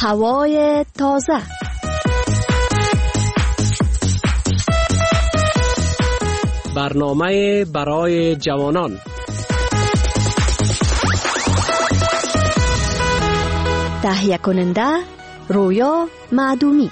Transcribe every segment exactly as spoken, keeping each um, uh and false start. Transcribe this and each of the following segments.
هوای تازه. برنامه برای جوانان. تهیه کننده رویا معدومی.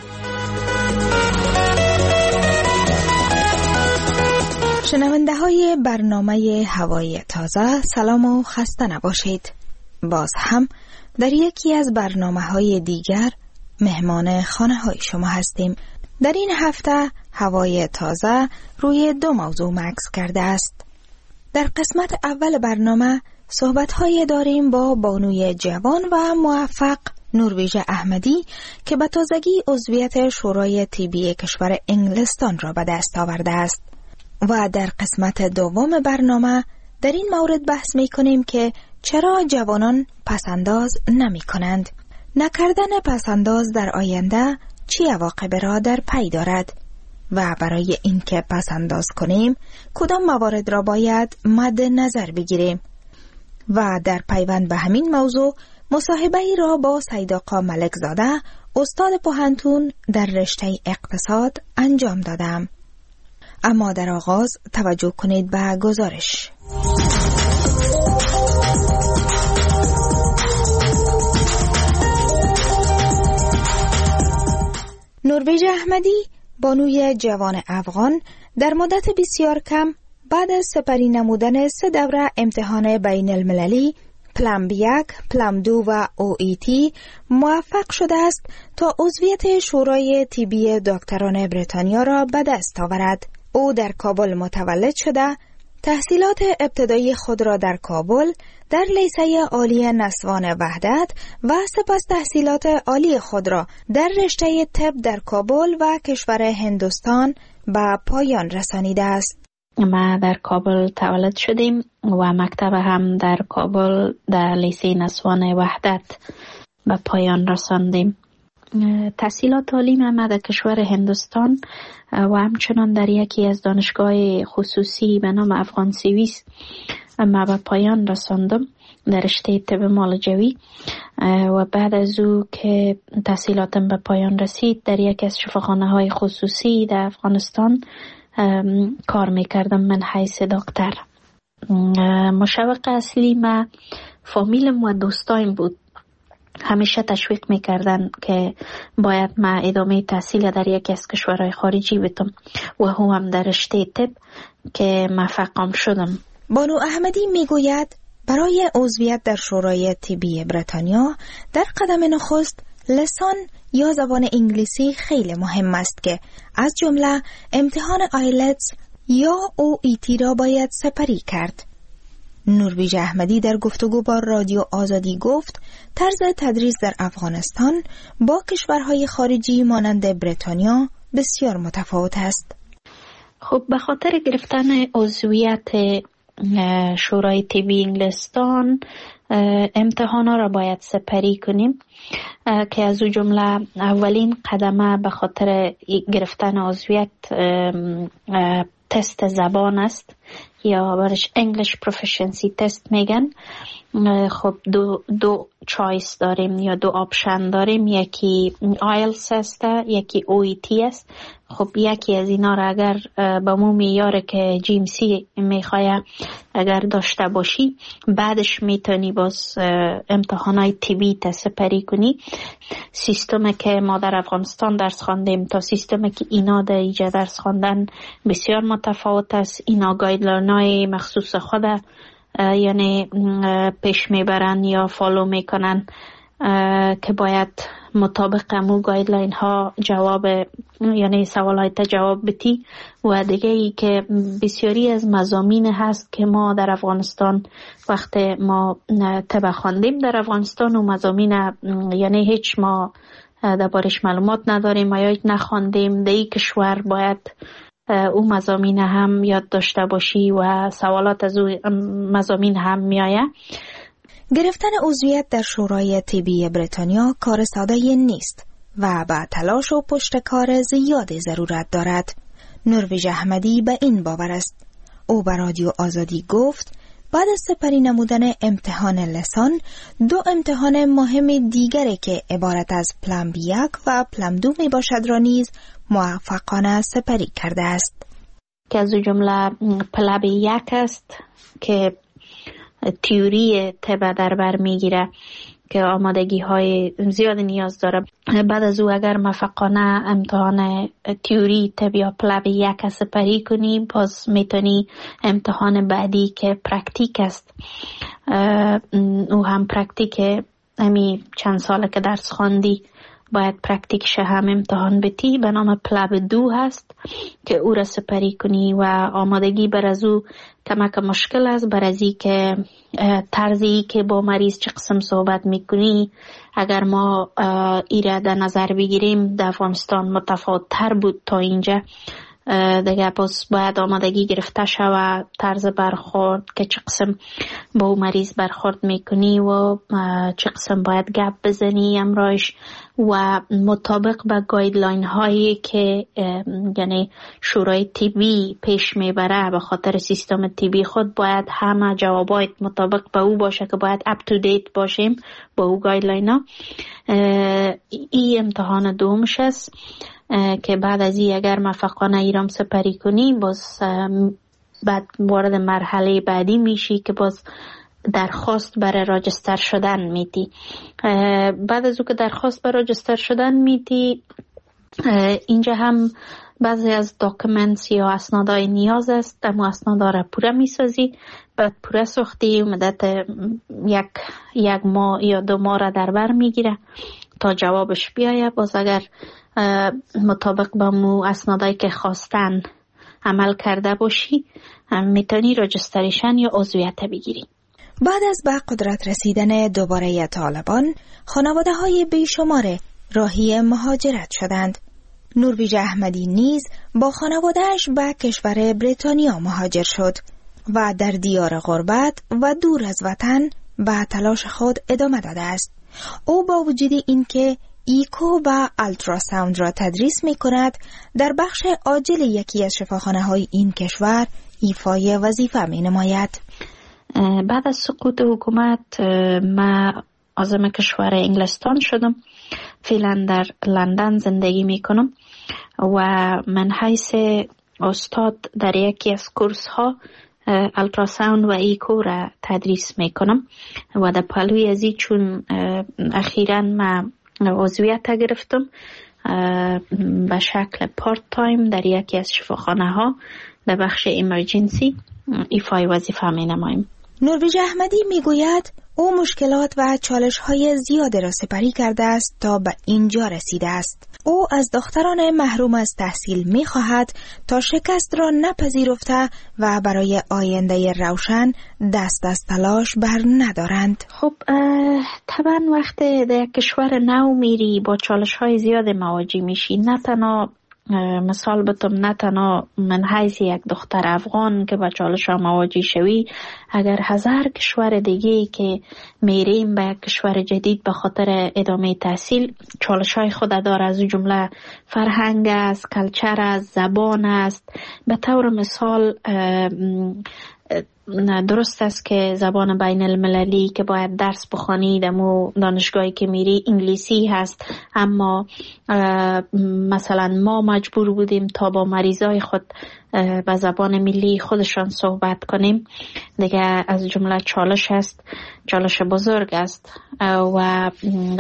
شنونده های برنامه هوای تازه، سلام و خسته نباشید. باز هم در یکی از برنامه های دیگر مهمان خانه های شما هستیم. در این هفته هوای تازه روی دو موضوع مکث کرده است. در قسمت اول برنامه صحبت های داریم با بانوی جوان و موفق نروژ احمدی که به تازگی عضویت شورای طبی کشور انگلستان را به دست آورده است. و در قسمت دوم برنامه در این مورد بحث می کنیم که چرا جوانان پسنداز نمی کنند؟ نکردن پسنداز در آینده چی عواقب را در پی دارد؟ و برای اینکه پسنداز کنیم کدام موارد را باید مد نظر بگیریم؟ و در پیوند به همین موضوع مصاحبه ای را با سید آقا ملک زاده استاد پوهنتون در رشته اقتصاد انجام دادم. اما در آغاز توجه کنید به گزارش. نروژ احمدی بانوی جوان افغان در مدت بسیار کم بعد از سپری نمودن سه دوره امتحان بین المللی پلم یک، پلم دو و او ای تی موفق شده است تا عضویت شورای طبی دکتران بریتانیا را به دست آورد. او در کابل متولد شده، تحصیلات ابتدایی خود را در کابل در لیسه عالی نسوان وحدت و سپس تحصیلات عالی خود را در رشته طب در کابل و کشور هندوستان به پایان رسانیده است. ما در کابل تولد شدیم و مکتب هم در کابل در لیسه نسوان وحدت به پایان رساندیم. تحصیلات تعلیم ما در کشور هندوستان و همچنان در یکی از دانشگاه خصوصی به نام افغان سویس ما به پایان رساندم در رشته طب معالجوی. و بعد از او که تحصیلاتم به پایان رسید در یکی از شفاخانه های خصوصی در افغانستان کار میکردم من حیث دکتر. مشوق اصلی ما فامیلم و دوستایم بود. همیشه تشویق میکردن که باید ما ادامه تحصیل در یکی از کشورهای خارجی بدم و هم, هم در رشته طب که موفقم شدم. بانو احمدی میگوید برای عضویت در شورای طبی بریتانیا در قدم نخست لسان یا زبان انگلیسی خیلی مهم است که از جمله امتحان آیلتس یا او ای تی را باید سپری کرد. نروژ احمدی در گفتگو با رادیو آزادی گفت طرز تدریس در افغانستان با کشورهای خارجی مانند بریتانیا بسیار متفاوت است. خب به خاطر گرفتن عضویت شورای طبی انگلستان امتحانا را باید سپری کنیم که از او جمله اولین قدمه به خاطر گرفتن عضویت تست زبان است یا برش English Proficiency تست میگن. خب دو دو چایس داریم یا دو آپشن داریم، یکی آیلتس است یکی او ای تی است. خب یکی از اینا را اگر با مو میاره که جی ام سی میخواه اگر داشته باشی بعدش میتونی باز امتحانای طبی سپری کنی. سیستمی که ما در افغانستان درس خواندیم تا سیستمی که اینا در اینجا درس خواندن بسیار متفاوت است. اینا گایدلاینای مخصوص خود یعنی پیش میبرن یا فالو میکنن که باید مطابق امو گایدلاین ها جواب یعنی سوال های تا جواب بدی. و دیگه ای که بسیاری از مضامین هست که ما در افغانستان وقت ما طب خواندیم در افغانستان و مضامین یعنی هیچ ما دربارش معلومات نداریم یا هیچ نخواندیم. در این کشور باید او مضامین هم یاد داشته باشی و سوالات از او مضامین هم میآید. گرفتن عضویت در شورای طبی بریتانیا کار ساده نیست و با تلاش و پشتکار زیاد ضرورت دارد. نروژ احمدی به این باور است. او به رادیو آزادی گفت بعد از سپری نمودن امتحان لسان، دو امتحان مهم دیگری که عبارت از پلمب یک و پلمب دو می باشد را نیز موفقانه سپری کرده است. که از جمله پلمب یک است که تیوری طب در بر میگیره که آمادگی های زیاد نیاز داره. بعد از او اگر موفقانه امتحان تیوری طب یا پلمب یک سپری کنی، باز میتونی امتحان بعدی که پرکتیک است، او هم پرکتیک امی چند ساله که درس خواندی باید پرکتیک شه هم امتحان بتی، به نام پلمب دو هست که او را سپری کنی و آمادگی بر از او کمک مشکل است، بر از ای که طرزی که با مریض چه قسم صحبت میکنی اگر ما ایره در نظر بگیریم در افغانستان متفاوت تر بود تا اینجا. دیگه باز باید آمادگی گرفته شود طرز برخورد که چه قسم با مریض برخورد میکنی و چه قسم باید گپ بزنی امرایش و مطابق به گایدلاین هایی که یعنی شورای طبی پیش میبره به خاطر سیستم طبی خود باید همه جوابات مطابق به او باشه که باید اپ تو دیت باشیم با او گایدلاین ها. این امتحان دومش است که بعد از این اگر موفقانه ایرام سپری کنی باز بعد وارد مرحله بعدی میشی که باز درخواست برای راجستر شدن میدی. بعد از او که درخواست برای راجستر شدن میدی، اینجا هم بعضی از داکومنتس یا اسنادهای نیاز است، اما اسنادا را پوره میسازی، بعد پوره ساختی مدت یک یک ماه یا دو ماه را در بر میگیره تا جوابش بیایه. باز اگر مطابق با مو اسنادایی که خواستن عمل کرده باشی میتونی راجستریشن یا عضویت بگیری. بعد از به قدرت رسیدن دوباره طالبان، خانواده های بیشمار راهی مهاجرت شدند. نوربیج احمدی نیز با خانوادهش به کشور بریتانیا مهاجر شد و در دیار غربت و دور از وطن به تلاش خود ادامه داده است. او با وجود اینکه ایکو و التراساوند را تدریس می کند، در بخش عاجل یکی از شفاخانه های این کشور ایفای وظیفه می نماید. بعد از سقوط حکومت من عازم کشور انگلستان شدم. فعلا در لندن زندگی می کنم و من حیث استاد در یکی از کورس ها التراساوند و ایکو را تدریس می کنم و در پلوی ازی چون اخیراً من عضویت گرفتم به شکل پارت تایم در یکی از شفاخانه ها در بخش ایمرجنسی ایفای وظیفه می نمایم. نوربیج احمدی می گوید او مشکلات و چالش های زیاد را سپری کرده است تا به اینجا رسیده است. او از دختران محروم از تحصیل می خواهد تا شکست را نپذیرفته و برای آینده روشن دست از تلاش بر ندارند. خب طبعا وقتی در کشور نو میری با چالش های زیاد مواجه میشی. نه تنها مثال بتم نه تنها من حیث یک دختر افغان که با چالش ها مواجه شوی، اگر هزار کشور دیگه که میریم به یک کشور جدید به خاطر ادامه تحصیل چالش های خود داره، از جمله فرهنگ است، کلچر است، زبان است. به طور مثال درست است که زبان بین المللی که باید درس بخوانی دمو دانشگاهی که میری انگلیسی هست، اما مثلا ما مجبور بودیم تا با مریضای خود به زبان ملی خودشان صحبت کنیم. دیگه از جمله چالش است، چالش بزرگ است. و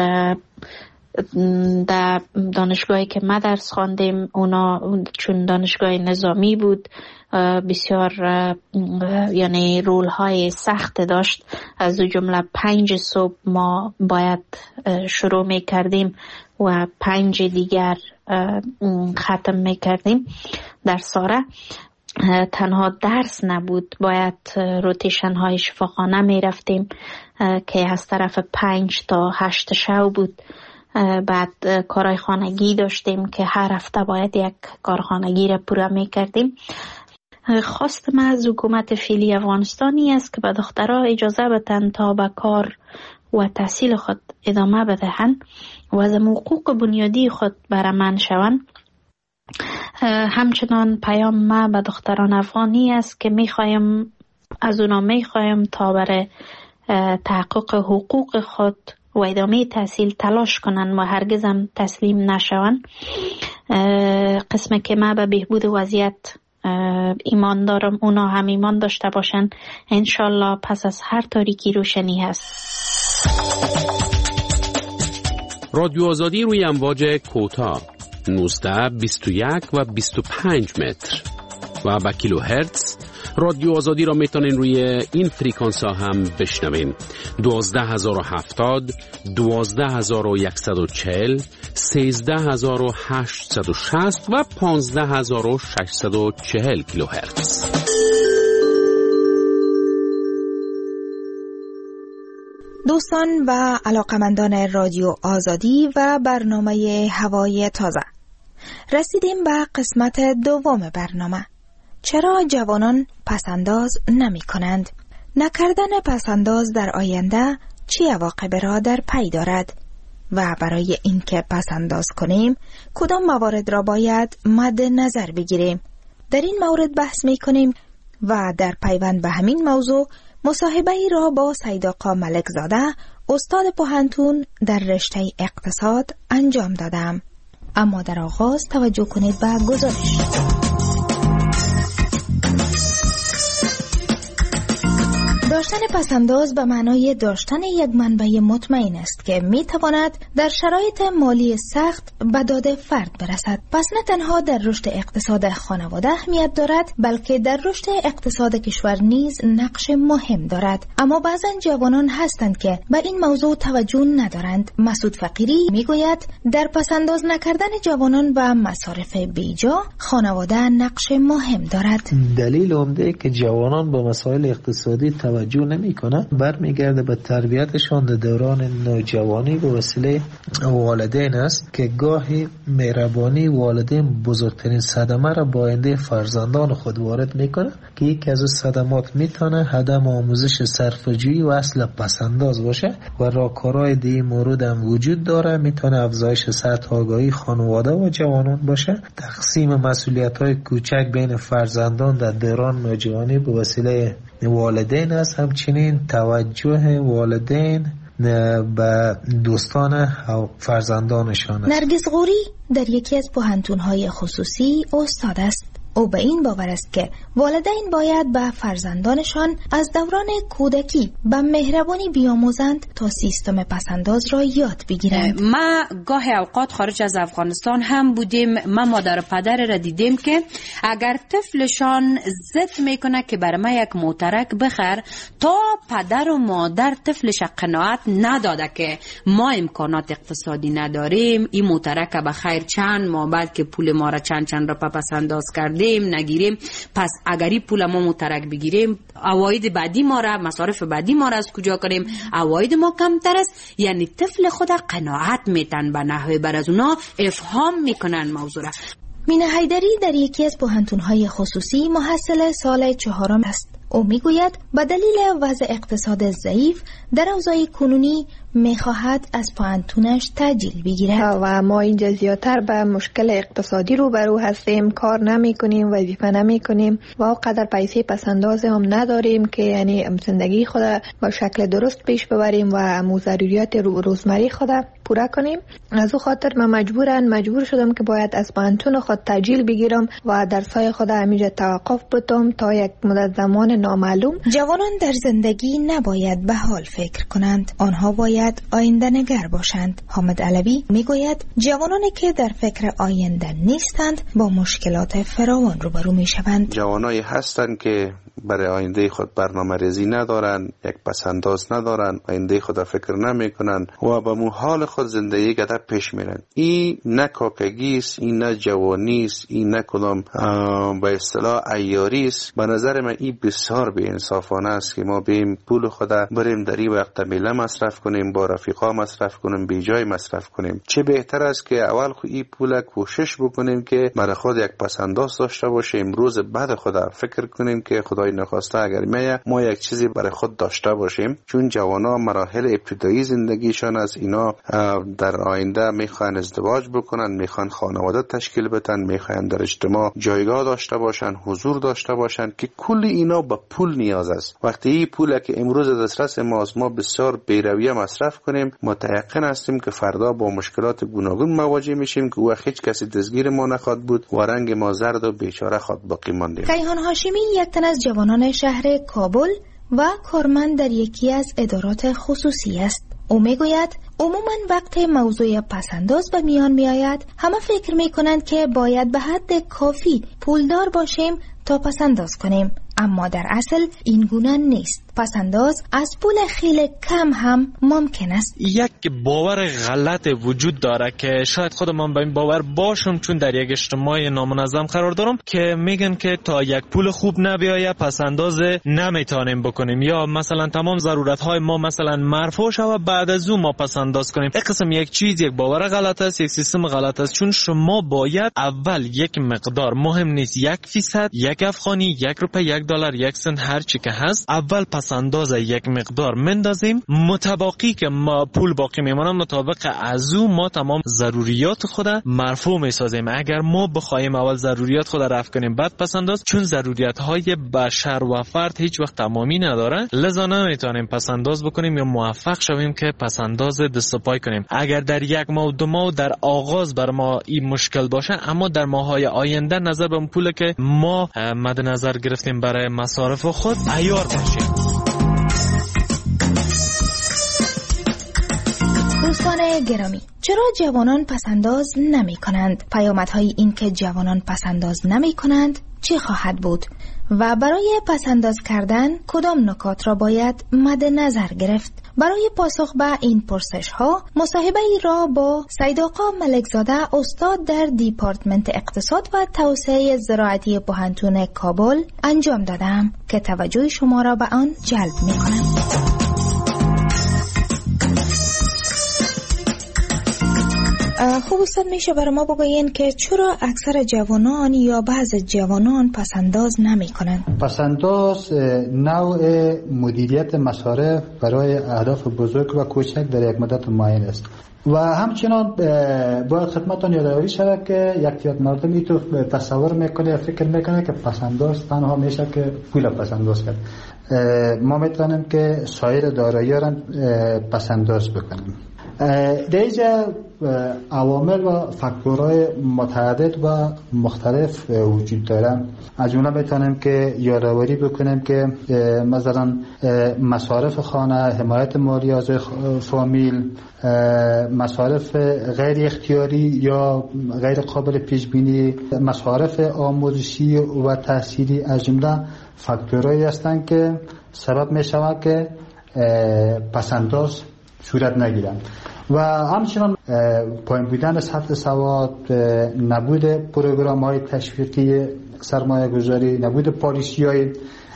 در دانشگاهی که ما درس خواندیم اونا چون دانشگاه نظامی بود بسیار یعنی رول های سخت داشت. از جمله پنج صبح ما باید شروع می کردیم و پنج دیگر ختم می کردیم در ساره. تنها درس نبود، باید روتیشن های شفاخانه می رفتیم که از طرف پنج تا هشت شب بود. بعد کارهای خانگی داشتیم که هر هفته باید یک کار خانگی را پورا می کردیم. خواست من از حکومت فعلی افغانستانی است که به دخترها اجازه بدن تا به کار و تحصیل خود ادامه بدهند و از حقوق بنیادی خود برمن شوند. همچنان پیام ما به دختران افغانی است که می خواهیم از اونا میخوایم تا برای تحقق حقوق خود و ادامه تحصیل تلاش کنن و هرگز هم تسلیم نشون. قسم که ما به بهبود وضعیت ایمان دارم، اونا هم ایمان داشته باشن. انشالله پس از هر تاریکی روشنی هست. رادیو آزادی روی امواج کوتاه نوزده، بیست و یک و بیست و پنج متر و با کیلو هرتز. رادیو آزادی را میتونین روی این فریکانس ها هم بشنوین: دوازده هزار و هفتاد، دوازده هزار و صد و چهل، سیزده هزار و هشتصد و شصت و پانزده هزار و ششصد و چهل کیلو هرتز. دوستان و علاقمندان رادیو آزادی و برنامه هوای تازه، رسیدیم به قسمت دوم برنامه. چرا جوانان پسنداز نمی کنند؟ نکردن پسنداز در آینده چه عواقب را در پی دارد؟ و برای اینکه پسنداز کنیم کدام موارد را باید مد نظر بگیریم؟ در این مورد بحث می کنیم و در پیوند به همین موضوع مصاحبه ای را با سید آقا ملک زاده، استاد پوهنتون در رشته اقتصاد انجام دادم. اما در آغاز توجه کنید به گزارش. داشتن پسنداز به معنای داشتن یک منبع مطمئن است که می تواند در شرایط مالی سخت به داد فرد برسد. پس نه تنها در رشد اقتصاد خانواده اهمیت دارد، بلکه در رشد اقتصاد کشور نیز نقش مهم دارد. اما بعضا جوانان هستند که به این موضوع توجه ندارند. مسعود فقیری می گوید در پسنداز نکردن جوانان و مصارف بیجا خانواده نقش مهم دارد. دلیل عمده که جوانان با مسائل اقتصادی توجه نمی کنه برمیگرده به تربیتشان در دوران نوجوانی به وسیله والدین است که گاهی مهربانی والدین بزرگترین صدمه را با آینده فرزندان خود وارد میکنه که یکی از صدمات میتونه عدم آموزش صرفه‌جویی و اصل پسنداز باشه و راهکارهای دیگه مورد هم وجود داره. میتونه افزایش سطح آگاهی خانواده و جوانان باشه، تقسیم مسئولیت‌های کوچک بین فرزندان در دوران نوجوانی به وسیله والدین است، همچنین توجه والدین به دوستان و فرزندانشان است. نرگس غوری در یکی از پوهنتون‌های خصوصی استاد است. او به این باور است که والدین باید به فرزندانشان از دوران کودکی به مهربانی بیاموزند تا سیستم پسنداز را یاد بگیرند. ما گاهی اوقات خارج از افغانستان هم بودیم، ما مادر و پدر را دیدیم که اگر طفلشان ضد میکنه که بر ما یک موترک بخر، تا پدر و مادر طفلش قناعت نداده که ما امکانات اقتصادی نداریم، این موترک به خیر چند ماه بعد که پول ما را چند چند را پسنداز کردیم نگیریم، پس اگری پول ما مترک بگیریم، عواید بعدی ما را، مصارف بعدی ما را از کجا کنیم؟ عواید ما کمتر است. یعنی طفل خود قناعت میتن به نحوه بر از اونا افهام میکنن موضوع را. مینه حیدری در یکی از پوهنتون‌های خصوصی محصل سال چهارم است. او میگوید به دلیل وضع اقتصاد ضعیف در اوضاع کنونی میخواهد از پوهنتونش تأجیل بگیرد و ما اینجا زیادتر به مشکل اقتصادی روبرو هستیم، کار نمی کنیم، وظیفه نمی کنیم و اونقدر پیسه پسنداز هم نداریم که یعنی زندگی خود با شکل درست پیش ببریم و ضروریات روزمره خود پورا کنیم. از او خاطر من مجبورن مجبور شدم که باید از پوهنتون خود تأجیل بگیرم و درسای خود همینجا توقف بدم تا یک مدت زمان نامعلوم. جوانان در زندگی نباید به حال فکر کنند، آنها باید آینده نگر باشند. حامد علوی میگوید جوانانی که در فکر آینده نیستند با مشکلات فراوان روبرو میشوند. جوانایی هستند که برای آینده خود برنامه ریزی ندارن، یک پسنداز ندارن، آینده خود فکر نمی کنن و به محال خود زندگی گذر پیش میرن. این نه کاکگی است، این نه جوانی است، این نه کدام به اصطلاح عیاری است. به نظر من این بسیار بی انصافانه است که ما بیم پول خود بریم در این وقت میله مصرف کنیم، با رفیقا مصرف کنیم، بی جای مصرف کنیم. چه بهتر است که اول خود این پول کوشش بکنیم که برای خود یک پسنداز داشته باشیم، روز بعد خود فکر کنیم که خدا های نخسته اگر میایه ما یک چیزی برای خود داشته باشیم، چون جوانا مراحل ابتدایی زندگیشان از اینا در آینده میخوان ازدواج بکنن، میخوان خانواده تشکیل بدن، میخوان در اجتماع جایگاه داشته باشن، حضور داشته باشن که کل اینا به پول نیاز است. وقتی این پولی که امروز دسترس ماست ما بسیار بی‌رویه مصرف کنیم، متيقن هستیم که فردا با مشکلات گوناگون مواجه میشیم که وقت هیچ کسی دستگیر ما نخواد بود و رنگ ما زرد و بیچاره خود باقی ماندیم. کیهان هاشمی یک تن از جوانان شهر کابل و کارمند در یکی از ادارات خصوصی است. او میگوید عموما وقت موضوع پسنداز به میان می آید همه فکر می کنند که باید به حد کافی پولدار باشیم تا پسنداز کنیم، اما در اصل این گونه نیست. پسنداز از پول خیلی کم هم ممکن است. یک باور غلط وجود داره که شاید خودم به این باور باشم، چون در یک اجتماع نامنظم قرار دارم که میگن که تا یک پول خوب نبیایه پسنداز نمیتونیم بکنیم، یا مثلا تمام ضرورت های ما مثلا مرفوع شود بعد از اون ما پسنداز کنیم. این قسم یک چیز یک باور غلط است، یک سیستم غلط است، چون شما باید اول یک مقدار، مهم نیست یک فیصد، یک افغانی، یک روپیه، یک دلار، یک سنت، هر چی که هست، اول پسنداز یک مقدار مندازیم، متباقی که ما پول باقی میمونه مطابق از او ما تمام ضروریات خود مرفوع میسازیم. اگر ما بخوایم اول ضروریات خود رفع کنیم بعد پسنداز، چون ضروریات های بشر و فرد هیچ وقت تمامی نداره، لذا نمیتونیم پسنداز بکنیم یا موفق شویم که پسنداز دست و پای کنیم. اگر در یک ماه دو ماه در آغاز بر ما این مشکل باشه، اما در ماهای آینده نظر به پول که ما مد نظر گرفتیم برای مصارف خود عیار باشیم. دوستان گرامی، چرا جوانان پسنداز نمی کنند؟ پیامدهای این که جوانان پسنداز نمی کنند چی خواهد بود؟ و برای پسنداز کردن کدام نکات را باید مد نظر گرفت؟ برای پاسخ به این پرسش ها مصاحبه ای را با سید آقا ملکزاده استاد در دیپارتمنت اقتصاد و توسعه زراعتی پوهنتون کابل انجام دادم که توجه شما را به آن جلب می کنم. خوب استاد، میشه برای ما بگوین که چرا اکثر جوانان یا بعض جوانان پسنداز نمی کنند؟ پسنداز نوع مدیریت مصارف برای اهداف بزرگ و کوچک در یک مدت معین است و همچنان باید خدمتتان یادآوری شود که یک تعداد مردمی تو تصور میکنه، فکر میکنه که پسنداز تنها میشه که پول پسنداز کرد. ما میتونیم که سایر دارایی‌ها را پسنداز بکنیم. در اینجا عوامل و فاکتورهای متعدد و مختلف وجود دارن. از جمله میتونیم که یادآوری بکنیم که مثلا مصارف خانه، حمایت مالی از فامیل، مصارف غیر اختیاری یا غیر قابل پیش بینی، مصارف آموزشی و تحصیلی از جمله فاکتورهایی هستند که سبب میشود که پسنداز صورت نگیرند. و همچنان پایین بودن سطح سواد، نبود پروگرام های تشویقی سرمایه گذاری، نبود پالیسی های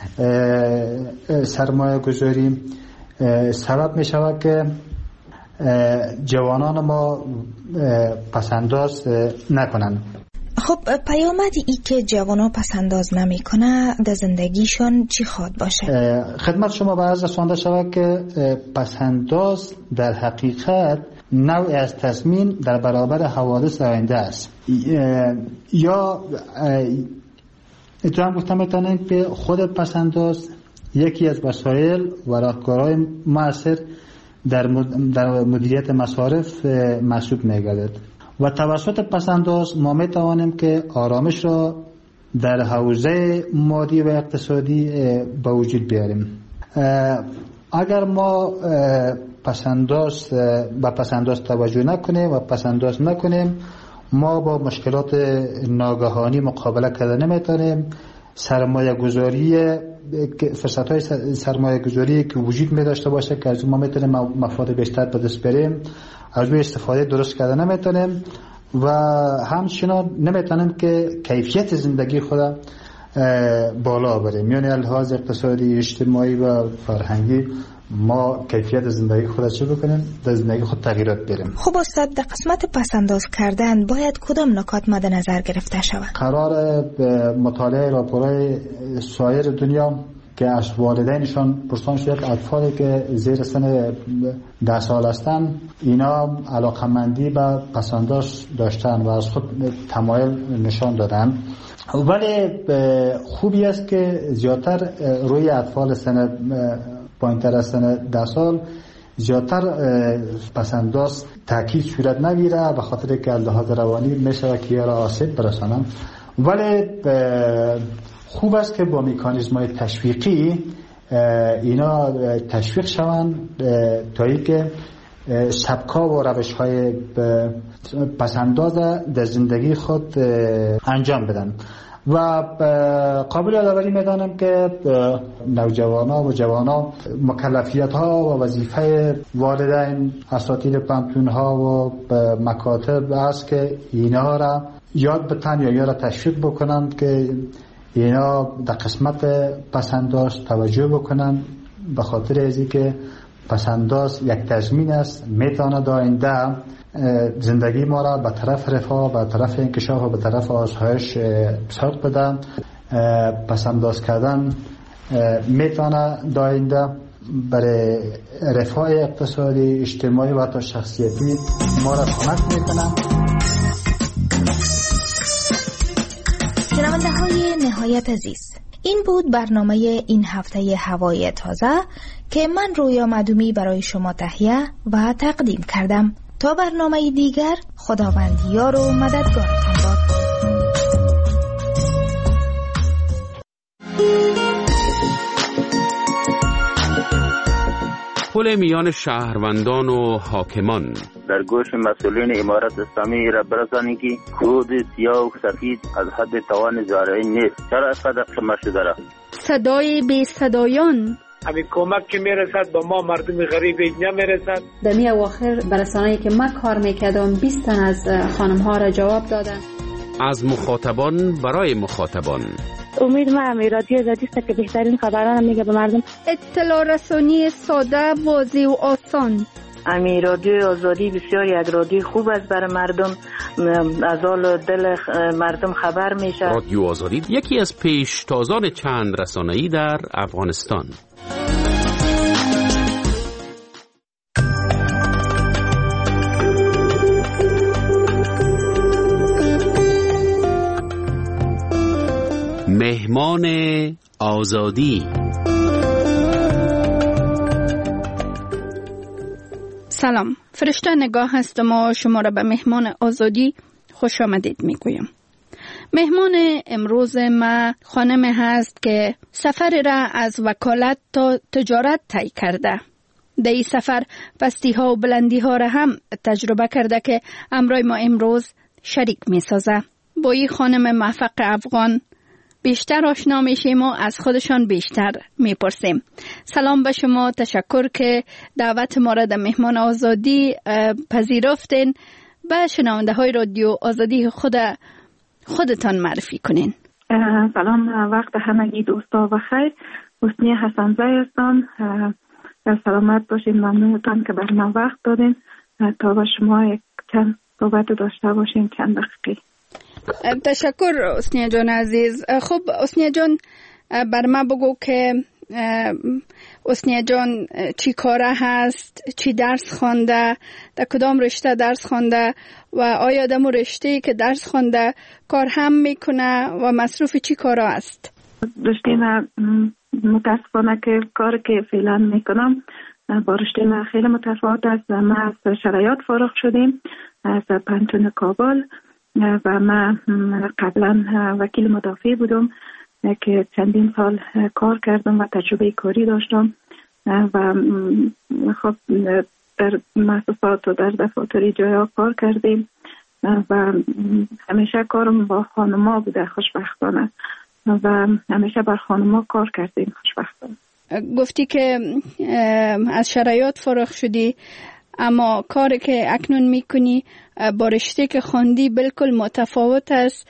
سرمایه گذاری سبب می شود که جوانان ما پسنداز نکنند. خب پیامدی ای که جوانان پسنداز نمی کنه در زندگیشون چی خواد باشه؟ خدمت شما به عرض رسانده شود که پسنداز در حقیقت نوعی از تضمین در برابر حوادث آینده است. یا اتفاقا گفتم میتونیم که خود پسنداز یکی از وسایل و راهکارهای مؤثر در مدیریت مصارف محسوب میگردد و توسط پسنداز ما میتوانیم که آرامش را در حوزه مادی و اقتصادی به وجود بیاریم. اگر ما پسنداز با پسنداز توجه نکنیم و پسنداز نکنیم، ما با مشکلات ناگهانی مقابله کردن نمیتونیم. سرمایه گذاری، فرصت های سرمایه گذاری که وجود می داشته باشه که از اون ما میتونیم مفاد بیشتر به دست بریم، از روی استفاده درست کردن نمیتونیم و همچنان نمیتونیم که کیفیت زندگی خود بالا بریم، یعنی لحاظ اقتصادی، اجتماعی و فرهنگی ما کیفیت زندگی خود چه بکنیم، در زندگی خود تغییرات بریم. خب استاد، در قسمت پسنداز کردن باید کدام نکات مد نظر گرفته شود؟ قرار مطالعه راپورهای سایر دنیا که از والدینشان پرسان شد اطفالی که زیر سن ده سال هستند اینا علاقمندی به پسنداز داشتن و از خود تمایل نشان دادن، ولی خوبی است که زیادتر روی اطفال سن پایین‌تر از سن ده سال زیادتر پسنداز تاکید صورت نگیره، به خاطر که لحاظ روانی میشه که را آسیب برسانن، ولی خوب است که با مکانیزم‌های تشویقی اینا تشویق شوند تا اینکه سبک‌ها و روش‌های پسنداز در زندگی خود انجام بدن. و قابل یادآوری می‌دانم که نوجوانان و جوانان مکلفیت‌ها و وظیفه والدین، اساتید پانتون‌ها و مکاتب است که اینا را یاد بتن یا یا را تشویق بکنند که اینا در قسمت پسنداز توجه بکنند، به خاطر ازی که پسنداز یک تضمین است، میتونه در آینده زندگی ما را به طرف رفاه، به طرف انکشاف و به طرف آسایش سوق بده. پسنداز کردن میتونه در آینده برای رفاه اقتصادی، اجتماعی و حتی شخصیتی ما را کمک میکنه. شنونده های نهایت عزیز، این بود برنامه این هفته هوای تازه که من رویا معدومی برای شما تهیه و تقدیم کردم. تا برنامه دیگر، خداوند یار و مددگارتان باد. پل میان شهروندان و حاکمان. در گوش مسئولین امارت اسلامی را برسانید که کود سیاه و سفید از حد توان زارعی نیست. چرا افقدر شما شده را؟ صدای بی صدایان. همین کمک که میرسد با ما مردم غریب نمیرسد. در می اواخر برسانه‌ای که من کار میکردم بیست تن از خانم ها را جواب دادن. از مخاطبان برای مخاطبان. امید ما رادیو آزادی است که بهترین خبران میگه به مردم. اطلاع رسانی ساده، واضح و آسان. امی رادیو آزادی بسیار یک رادیو خوب است برای مردم، از حال دل مردم خبر میشه. رادیو آزادی یکی از پیشتازان چند رسانه‌ای در افغانستان. مهمان آزادی. سلام، فرشته نگاه هستم و شما را به مهمان آزادی خوش آمدید میگویم. مهمان امروز ما خانم هست که سفر را از وکالت تا تجارت طی کرده. در این سفر پستی ها و بلندی ها را هم تجربه کرده که امروز ما امروز شریک می سازه. با این خانم موفق افغان بیشتر آشنا میشیم و از خودشان بیشتر میپرسیم. سلام به شما، تشکر که دعوت ما را در مهمان آزادی پذیرفتین. به شنونده های رادیو آزادی خود خودتان معرفی کنین. سلام، وقت همگی دوستا و خیر. حسنی حسن‌زی هستم. سلامت باشین، ممنونتان که بر ما وقت دادین تا با شما یک چند صحبت داشته باشیم چند دقیقه. تشکر حسنیه جان عزیز. خب حسنیه جان، بر ما بگو که حسنیه جان چی کاره هست، چی درس خوانده، در کدام رشته درس خوانده و آیا دمو رشته که درس خوانده کار هم میکنه و مصروف چی کارا است؟ رشته من متاسفانه که کار که فعلا میکنم با رشته من خیلی متفاوت است. من از شرایط فارغ شدیم از پانتون کابل و من قبلا وکیل مدافع بودم که چندین سال کار کردم و تجربه کاری داشتم و خب در مؤسسات و در دفاتر جایا کار کردیم و همیشه کارم با خانما بوده خوشبختانه و همیشه بر خانما کار کردیم خوشبختانه. گفتی که از شرایط فارغ شدی، اما کاری که اکنون میکنی با رشته که خوندی بالکل متفاوت است.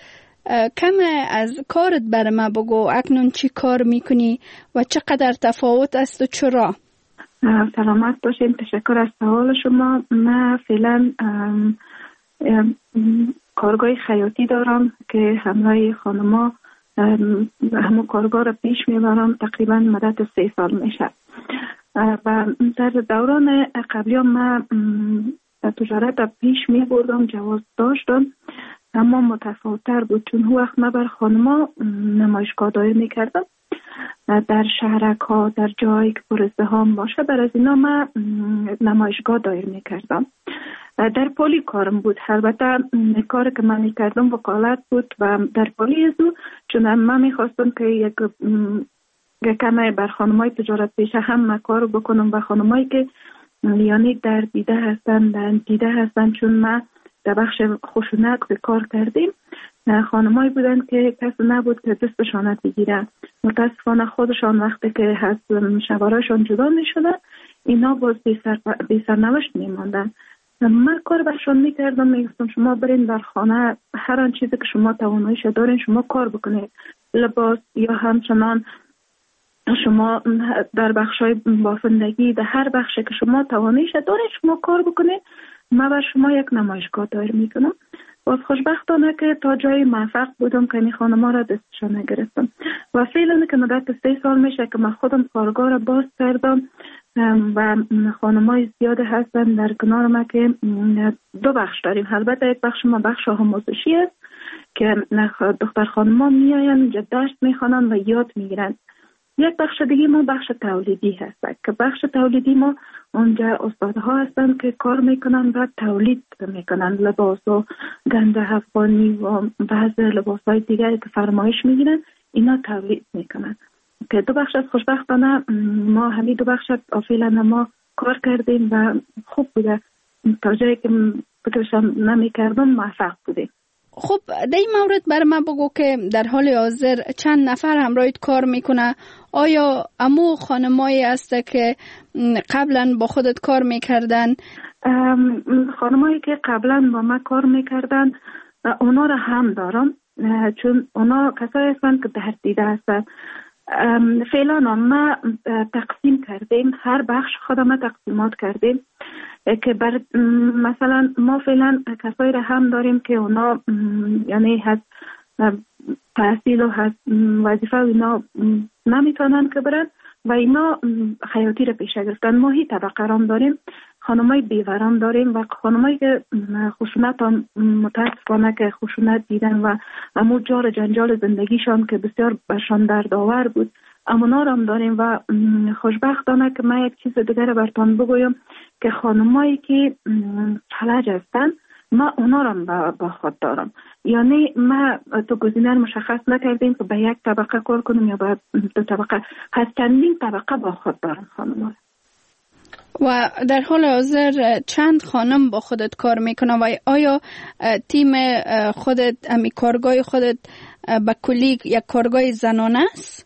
کم از کارت بر ما بگو. اکنون چی کار میکنی و چقدر تفاوت است و چرا؟ سلامت باشین. تشکر از سوال شما. من فعلا کارگاه خیاطی دارم که همراه خانما همون کارگاه را پیش میبرم. تقریبا مدت سه سال میشه و در دوران قبلی من تجارت پیش میبردم، جواز داشتم، اما متفاوت‌تر بود چون هو وقت من بر خانما نمایشگاه دایر میکردم در شهرک ها، در جایی که پر ازدحام باشه. بر از اینا من نمایشگاه دایر میکردم. در پلی کارم بود. البته کاری که من میکردم وکالت بود و در پلی ازو چون من میخواستم که یک کمی بر خانمای تجارت پیشه هم کار بکنم و خانمایی که یعنی در دیده هستن، در دیده هستن، چون ما در بخش خشونت به کار کردیم. خانمایی بودن که کسی نبود که دستشان بگیره. متاسفانه خودشان وقتی که از شوهرشان جدا می شدن اینا باز بی سرنوشت می ماندن. من کار برشان می کردم، می گفتم شما برین در خانه هر آن چیزی که شما تواناییش دارین شما کار بکنید، لباس یا همچنان شما در بخشای بافندگی، در هر بخشی که شما تواناییش دارین شما کار بکنید. من بر شما یک نمایشگاه دایر میکنم. باز خوشبختانه که تا جای موفق بودم که این خانم‌ها را دستشان نگرفتم و فعلا که مدت سه سال میشه که من خودم کارگاه را باز کردم و خانم‌های زیاد هستن در کنار ما که دو بخش داریم. البته یک بخش ما بخش آموزشی است که دختر خانم‌ها میاین اینجا درس میخوانن و یاد میگیرن. یک بخش دیگه ما بخش تولیدی هست که بخش تولیدی ما اونجا استادها هستن که کار میکنن و تولید میکنن لباس و گنج افغانی و بعضی لباسهای دیگری که فرمایش میگیرن اینا تولید میکنن که دو بخش از خوشبختانه ما همین دو بخش فعلا ما کار کردیم و خوب بوده. تا جایی که فکرشم نمیکردم موفق بودیم. خب در این مورد بر ما بگو که در حال حاضر چند نفر همراهت کار میکنه؟ آیا امو خانمایی است که قبلا با خودت کار میکردن؟ خانمایی که قبلا با ما کار میکردن اونا را هم دارم چون اونا کسایی هستند که در دیده هستند. فعلا ما تقسیم کردیم، هر بخش خودم تقسیمات کردیم که بر مثلا ما فعلا کسایی را هم داریم که اونا یعنی هست تحصیل و هست وظیفه و اینا نمیتونن که برن و اینا خیاطی را پیش گرفتن. ما هی طبقه رام داریم، خانمای بیوران داریم و خانمایی که خشونت هم متاسفانه که خشونت دیدن و امو جار جنجال زندگیشان که بسیار برشان دردآور بود امونا هم داریم. و خوشبختانه که من یک چیز دیگر برتان بگویم که خانمایی که فلج هستن ما اونا را با خود دارم. یعنی ما تو گزینه مشخص نکردیم که به یک طبقه کار کنیم یا به دو طبقه، هست چندین طبقه با خود دارم خانم. و در حال حاضر چند خانم با خودت کار میکنه و آیا تیم خودت امی کارگاه خودت به کلی یک کارگاه زنانه است؟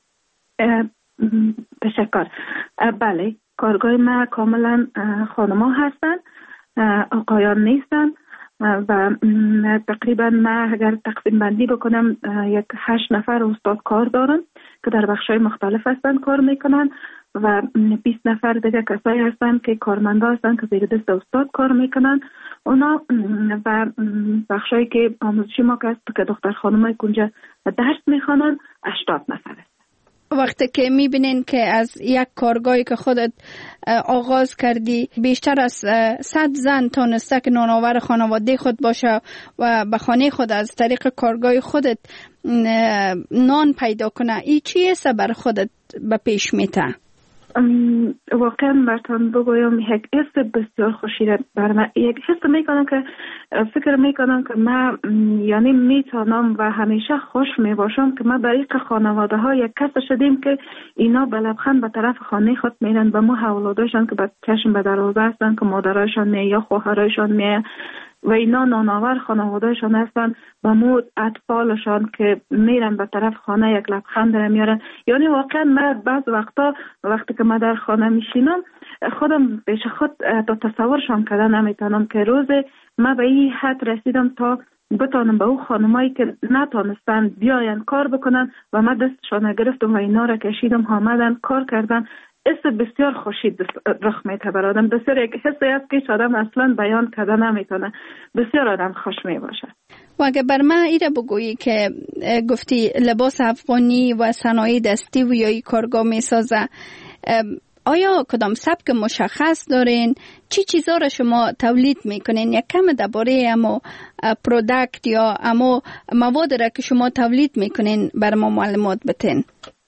تشکر. بله کارگاه ما کاملا خانما هستن، آقایان نیستن و تقریبا ما اگر تقسیم بندی بکنم یک هشت نفر استاد کار دارن که در بخشای مختلف هستن کار میکنن و بیست نفر دیگه کسایی هستن که کارمندا هستن که زیر دست استاد کار میکنن اونا و بخشایی که آموزشی ما که دختر خانمای کنجا درس میخوانن هشتاد نفر هست. وقتی که میبینین که از یک کارگاهی که خودت آغاز کردی بیشتر از صد زن تانسته که نانآور خانواده خود باشه و به خانه خود از طریق کارگاه خودت نان پیدا کنه، این چیه بر خودت به پیش میته؟ واقعا براتون بگویم یک حس بسیار خوشی بر من، یک حس میکنم که فکر میکنم که من یعنی میتونم و همیشه خوش میباشم که ما برای خانواده ها یک کس شدیم که اینا به لبخند به طرف خانه خود میرن به ما اولادشان که به چشم به دروازه هستن که مادرایشان می یا خواهرایشان می و اینا نانآور خانوادهشان هستن و مو اطفالشان که میرن به طرف خانه یک لبخند را میارن. یعنی واقعا من بعض وقتا وقتی که من در خانه میشینم خودم پیش خود تا تصورشان کردن نمیتونم که روز من به این حد رسیدم تا بتانم به او خانمایی که نتانستن بیاین کار بکنن و من دستشان گرفتم و اینا را کشیدم آمدن کار کردن. حس بسیار خوشی رخ میده بر آدم، بسیار یک حسی است که آدم اصلا بیان کرده نمیتونه، بسیار آدم خوش می باشه. و اگه بر من ایره بگویی که گفتی لباس افغانی و صنایع دستی و یا کارگاه می سازه، آیا کدام سبک مشخص دارین؟ چی چیزا را شما تولید میکنین؟ یک کم درباره امو پروداکت یا امو مواد را که شما تولید میکنین بر ما معلومات بتین.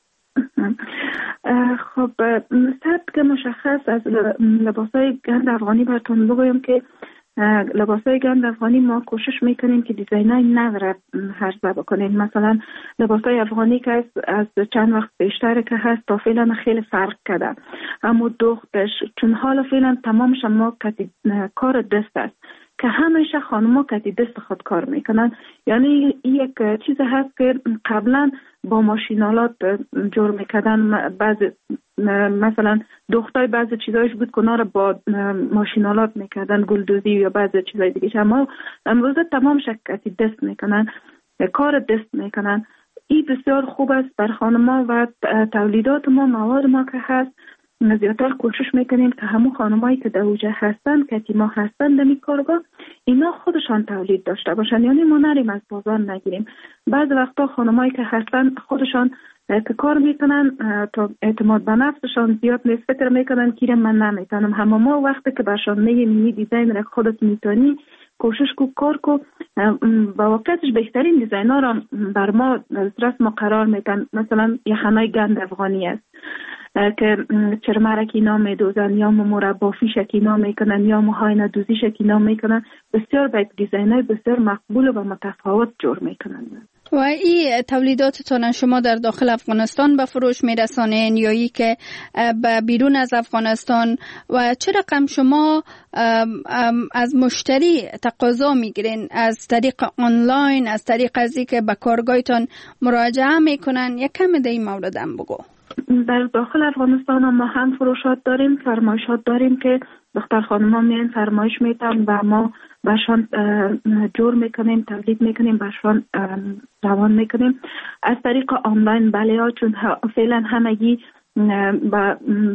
خب سبک مشخص از لباسای گند افغانی براتون بگویم که لباسای گند افغانی ما کوشش میکنیم که دیزاینای نو را عرضه بکنیم. مثلا لباسای افغانی که از, از چند وقت بیشتر که هست تا فعلا خیلی فرق کرده، اما دوختش چون حالا فعلا تمامش ما کتی کار دست است که همیشه خانم‌ها کتی دست خود کار میکنن. یعنی یک چیز هست که قبلا با ماشینالات جور میکردن، بعض مثلا دختای بعض چیزایش بود که اونا رو با ماشینالات میکردن، گلدوزی یا بعض چیزای دیگه. اما امروزه تمام شکتی دست میکنن، کار دست میکنن. این بسیار خوب است بر خانم‌ها و تولیدات ما، مواد ما که هست زیادتر کوشش میکنیم که همون خانمایی که در اوجه هستن، که ما هستن در این کارگاه، اینا خودشان تولید داشته باشن. یعنی ما نریم از بازار نگیریم. بعض وقتا خانمایی که هستن خودشان که کار میکنن تا اعتماد به نفسشان زیاد نیست، فکر میکنن که من نمیتونم. همه ما وقتی که برشان میگیم این دیزاین را خودت میتونی، کوشش کو کار کو، با واقعیتش بهترین دیزاین ها را بر ما درست ما قرار میتن. مثلا یخنای گند افغانی است که چرمرک اینا میدوزن یا مربا فیشک اینا میکنن یا موهای ندوزیشک اینا میکنن. بسیار باید دیزاینای بسیار مقبول و متفاوت جور میکنن. و این تولیداتتان شما در داخل افغانستان به فروش میرسانین یا ای که به بیرون از افغانستان؟ و چه رقم شما از مشتری تقاضا میگیرین؟ از طریق آنلاین، از طریق ازی که به کارگاهتان مراجعه میکنن؟ یک کم در این مورد هم بگو. در داخل افغانستان ما هم فروشات داریم، فرمایشات داریم که دختر خانم ها میان فرمایش میتن و ما برشان جور میکنیم، تولید میکنیم، برشان روان میکنیم. از طریق آنلاین بله ها، چون فعلا همگی با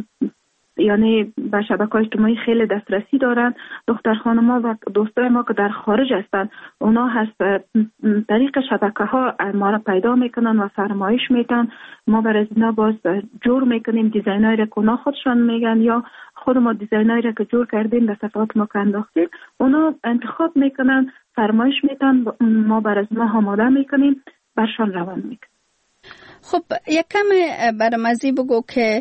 یعنی به شبکه‌های اجتماعی خیلی دسترسی دارن. دختر خانم ها و دوستای ما که در خارج هستن، اونا هست طریق شبکه ها ما را پیدا میکنن و فرمایش میتن. ما برای اینا باز جور میکنیم دیزاینایی را که اونا خودشان میگن یا خود ما دیزاینایی را که جور کردیم در صفحات ما که انداختیم، اونا انتخاب میکنن، فرمایش میتن، ما برای اینا آماده میکنیم، برشان روان میکنیم. خب یک کم برام ازی بگو که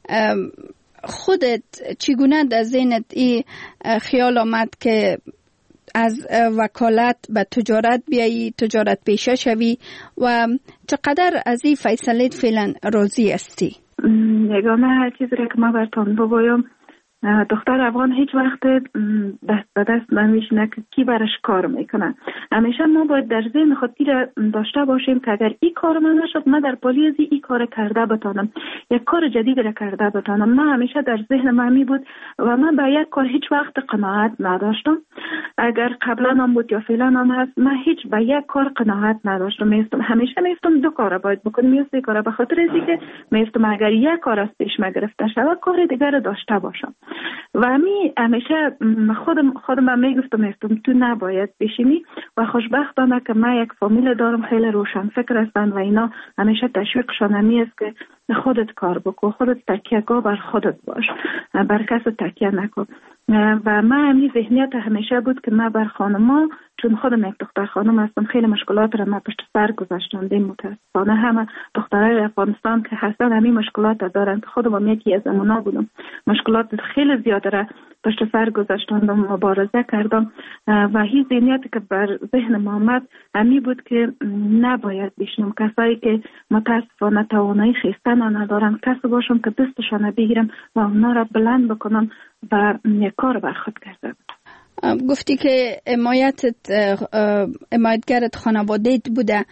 خودت چگونه در ذهنت این خیال آمد که از وکالت به تجارت بیایی، تجارت پیشه شوی و چقدر از این فیصله فعلا راضی هستی؟ یگانه چیزی که ما براتون بگویم، دختر افغان هیچ وقت دست به دست نمیشینه که کی برش کار میکنه. همیشه ما باید در ذهن خود داشته باشیم که اگر این کار من نشد، من در پالی از این کار کرده بتانم، یک کار جدید را کرده بتانم. من همیشه در ذهن من می بود و من به یک کار هیچ وقت قناعت نداشتم. اگر قبلا هم بود یا فعلا هم هست، من هیچ به یک کار قناعت نداشتم. میستم همیشه میستم دو کار باید بکنم یا سه کار، به خاطر اینکه میستم اگر یک کار از پیش ما گرفته شود، کار دیگر را داشته باشم. و می همیشه خودم خودم میگفتم استم تو نباید بشینی و خوشبختانه که من یک فامیل دارم خیلی روشن فکر هستن و اینا همیشه تشویقشان همی است که خودت کار بکن، خودت تکیه‌گاه بر خودت باش، بر کس تکیه نکن. و من همین ذهنیت همیشه بود که من بر خانما، چون خودم یک دختر خانم هستم، خیلی مشکلات را من پشت سر گذاشتم. متاسفانه همه دخترای افغانستان که هستن همین مشکلات دارن که خودم یکی از اونا بودم. مشکلات خیلی زیاده را پشت سر گذاشتم و مبارزه کردم و هیچ ذهنیتی که بر ذهن ما آمد همین بود که نباید بشنم کسایی که متاسفانه توانایی خیستن ندارن، کسی باشم که دستشان بگیرم و اونا را بلند بکنم و یک کار بر خود کردم. گفتی که حمایتت حمایتگرت خانواده‌ت بوده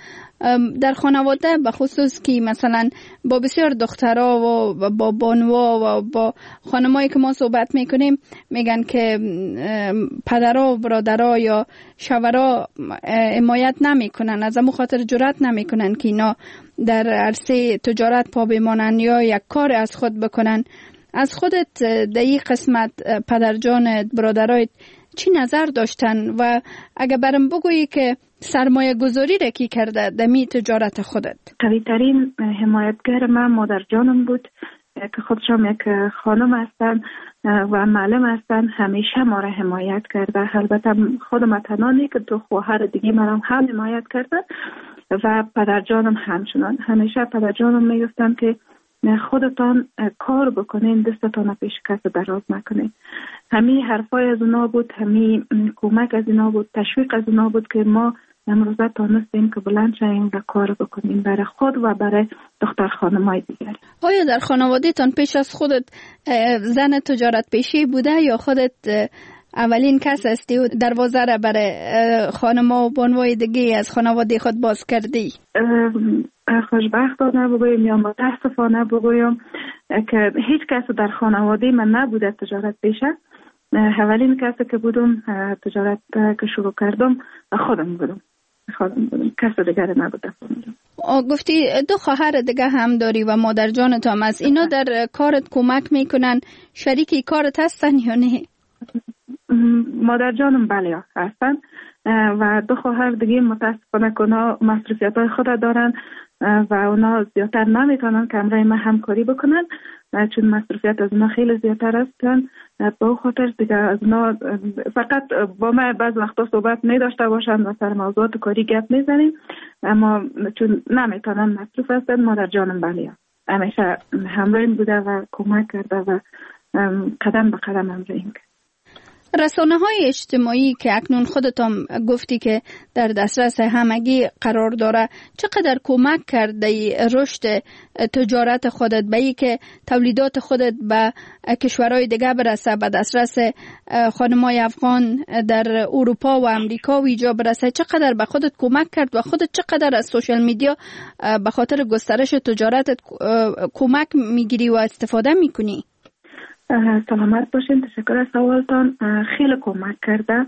در خانواده به خصوص که مثلا با بسیار دخترها و با بانوا و با خانمایی که ما صحبت میکنیم میگن که پدرها و برادرها یا شوهرها حمایت نمیکنن، از همون خاطر جرأت نمیکنن که اینا در عرصه تجارت پا بمانن یا یک کار از خود بکنن. از خودت در این قسمت پدرجان برادرایت چی نظر داشتن و اگه برام بگویی که سرمایه گذاری را کی کرده دمی تجارت خودت؟ قوی ترین حمایتگر من مادر جانم بود که خودشم یک خانم هستن و معلم هستن، همیشه ما را حمایت کرده. البته خودم تنانی که دو خواهر دیگه مرا هم حمایت کرده و پدر جانم همچنان. همیشه پدر جانم میگفتن که خودتان کار بکنین، دستتان پیش کس دراز نکنین. همین حرفای از اونا بود، همین کمک از اونا بود، تشویق از اونا بود که ما امروزه تانستیم که بلند شویم و کار بکنیم برای خود و برای دختر خانمای دیگر. آیا در خانواده تان پیش از خودت زن تجارت پیشی بوده یا خودت اولین کس هستی و دروازه را برای خانما و بانوای دیگه از خانواده خود باز کردی؟ خوشبختانه بگویم یا متاسفانه بگویم که هیچ کس در خانواده من نبوده تجارت پیشه. اولین کسی که بودم تجارت که شروع کردم خودم بودم خودم بودم کس دیگر نبوده. گفتی دو خواهر دیگه هم داری و مادر جانت هم از اینا در کارت کمک میکنن، شریکی کارت هستن یا نه؟ مادر جانم بله هستن و دو خواهر دیگه متاسفانه که اونا مصروفیت های خود دارن و اونا زیادتر نمیتونن که همراه ما همکاری بکنن چون مصروفیت از اونا خیلی زیادتر هستن. با خاطر دیگه از اونا فقط با ما بعض وقتا صحبت میداشته باشن و سر موضوعات کاری گپ میزنیم، اما چون نمیتونن مصروف هستن مادر جانم بله همیشه همراهیم بوده و کمک کرده و قدم به قدم همراهیم کرد. رسانه های اجتماعی که اکنون خودت هم گفتی که در دسترس همگی قرار داره چقدر کمک کرده رشد تجارت خودت به ای که تولیدات خودت به کشورهای دیگه برسه، به دسترس خانمای افغان در اروپا و امریکا و اینجا برسه؟ چقدر به خودت کمک کرد و خودت چقدر از سوشال میدیا به خاطر گسترش تجارتت کمک میگیری و استفاده میکنی؟ سلامت باشین، تشکر از سوالتان. خیلی کمک کرده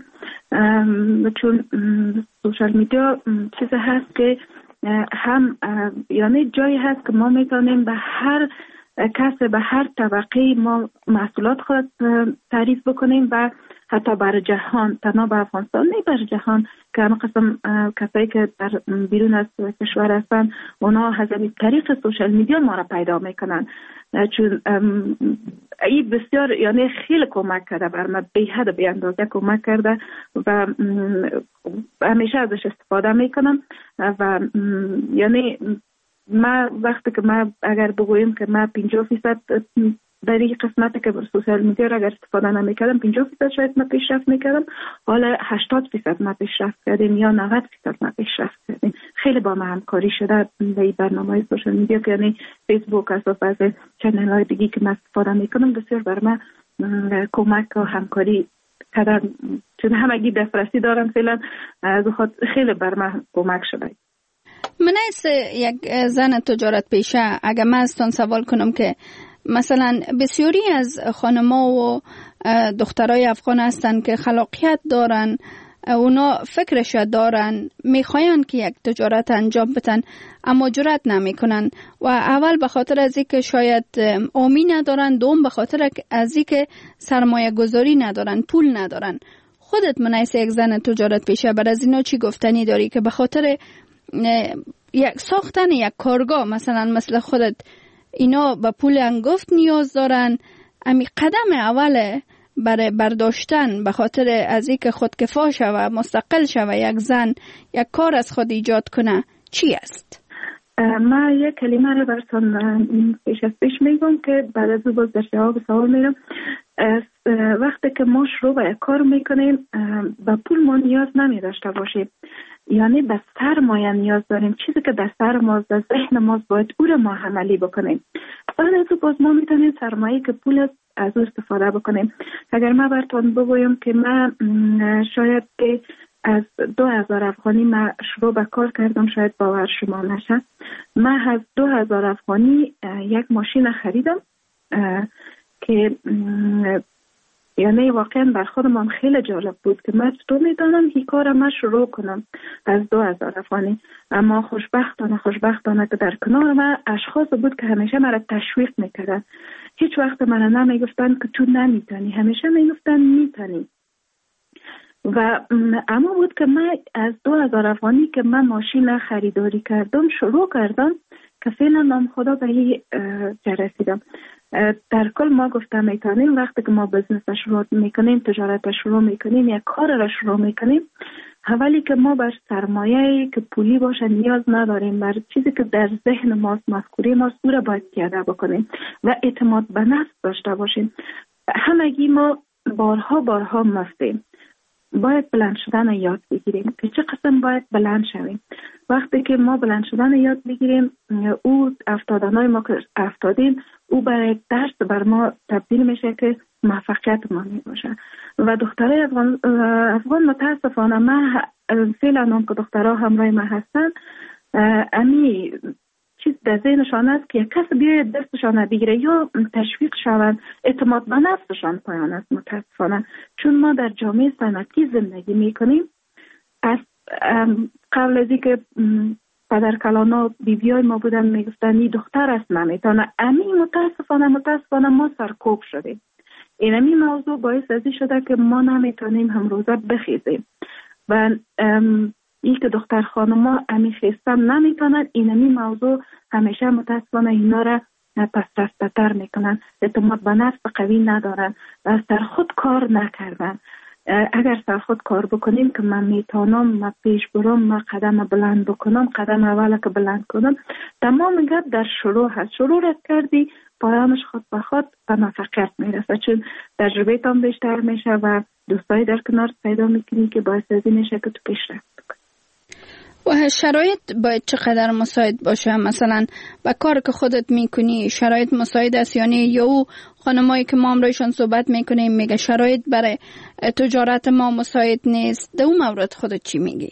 چون سوشال میدیا چیز هست که هم یعنی جایی هست که ما میتونیم به هر کس به هر طبقه ما محصولات خود تعریف بکنیم و حتی بر جهان، تنها به افغانستان نه بر جهان که همه قسم کسایی که در بیرون از کشور هستن اونا از طریق سوشال میدیا ما را پیدا میکنن چون این بسیار یعنی خیلی کمک کرده بر من، به حد به اندازه کمک کرده و همیشه ازش استفاده میکنم و یعنی ما وقتی که ما اگر بگوییم که ما پنجاه فیصد در این قسمتی که بر سوشال میدیا را اگر استفاده نمیکردم پنجاه فیصد شاید ما پیشرفت میکردم، حالا هشتاد فیصد ما پیشرفت کردیم یا نود فیصد ما پیشرفت کردیم. خیلی با ما همکاری شده در این برنامه سوشال میدیا که یعنی فیسبوک از از چنل های دیگه که ما استفاده میکنم بسیار بر ما کمک و همکاری کردن چون همگی دسترسی دارن فعلا از خود خیلی بر ما کمک شده. من از یک زن تجارت پیشه اگر من ازتان سوال کنم که مثلا بسیاری از خانما و دخترای افغان هستن که خلاقیت دارن، اونا فکرش دارن، میخواین که یک تجارت انجام بدن اما جرأت نمیکنن و اول به خاطر از اینکه شاید آمی ندارن، دوم به خاطر از اینکه سرمایه گذاری ندارن، پول ندارن. خودت منایس یک زن تجارت پیشه بر از اینا چی گفتنی داری که به خاطر یک ساختن یک کارگاه مثلا مثل خودت اینا به پول انگفت نیاز دارن؟ امی قدم اوله برای برداشتن به خاطر از اینکه خودکفا شوه، مستقل شوه، یک زن یک کار از خود ایجاد کنه چی است؟ ما یک کلمه رو براتون پیش از پیش میگم که بعد از باز در جواب سوال میرم. وقتی که ما شروع به یک کار میکنیم به پول ما نیاز نمی داشته باشیم، یعنی به سرمایه نیاز داریم، چیزی که در سر ماست، در ذهن ماست باید او رو ما عملی بکنیم. بعد از باز ما میتونیم سرمایه که پول است از او استفاده بکنیم. اگر ما براتون بگویم که من شاید که از دو هزار افغانی من شروع به کار کردم، شاید باور شما نشه. من از دو هزار افغانی یک ماشین خریدم که یعنی واقعا بر خودم خیلی جالب بود که من چطور میدانم این کار من شروع کنم از دو هزار افغانی. اما خوشبختانه خوشبختانه که در کنار من اشخاص بود که همیشه مرا تشویق میکردن. هیچ وقت من نمیگفتن که تو نمیتونی، همیشه میگفتن میتونی. و اما بود که من از دو هزار افغانی که من ماشین خریداری کردم شروع کردم که فعلا نام خدا به این رسیدم. در کل ما گفتم میتونیم وقتی که ما بزنس شروع میکنیم، تجارت شروع میکنیم، یک کار را شروع میکنیم، اولی که ما بر سرمایه که پولی باشه نیاز نداریم، بر چیزی که در ذهن ماست، مفکوره ماست، او را باید پیاده بکنیم و اعتماد به نفس داشته باشیم. همگی ما بارها بارها مستیم، باید بلند شدن یاد بگیریم که چه قسم باید بلند شویم. وقتی که ما بلند شدن یاد بگیریم، او افتادنهای ما که افتادیم او برای درس بر ما تبدیل میشه که موفقیت ما می باشه. و دخترای افغان, افغان متاسفانه من فعلا هم که دخترها همراه ما هستن، امی چیز در ذهنشان است که یک کس بیاید دستشان بگیره یا تشویق شوند، اعتماد به نفسشان پایان است متاسفانه. چون ما در جامعه صنعتی زندگی میکنیم، از قبل از اینکه پدر کلانا بیبیای ما بودن میگفتن این دختر است نمیتونه، امی متاسفانه متاسفانه ما سرکوب شدیم. اینمی موضوع باعث ازی شده که ما نمیتونیم هم روزه بخیزیم و این که دختر خانما امی خیستن نمیتونن، اینمی موضوع همیشه متاسفانه اینا را پس رفته تر میکنن، اعتماد به نفس قوی ندارن و سر خود کار نکردن. اگر سر خود کار بکنیم که من میتونم، من پیش برم، من قدم بلند بکنم، قدم اول که بلند کنم، تمام گپ در شروع هست. شروع رد کردی پایانش خود به خود به موفقیت میرسه، چون تجربه تام بیشتر میشه و دوستای در کنار پیدا میکنی که باعث ازی میشه که تو پیشرفت بکنی. و شرایط باید چقدر مساعد باشه؟ مثلا با کار که خودت میکنی شرایط مساعد است؟ یعنی یا او خانمایی که ما امروزشان صحبت میکنیم میگه شرایط برای تجارت ما مساعد نیست، در اون مورد خودت چی میگی؟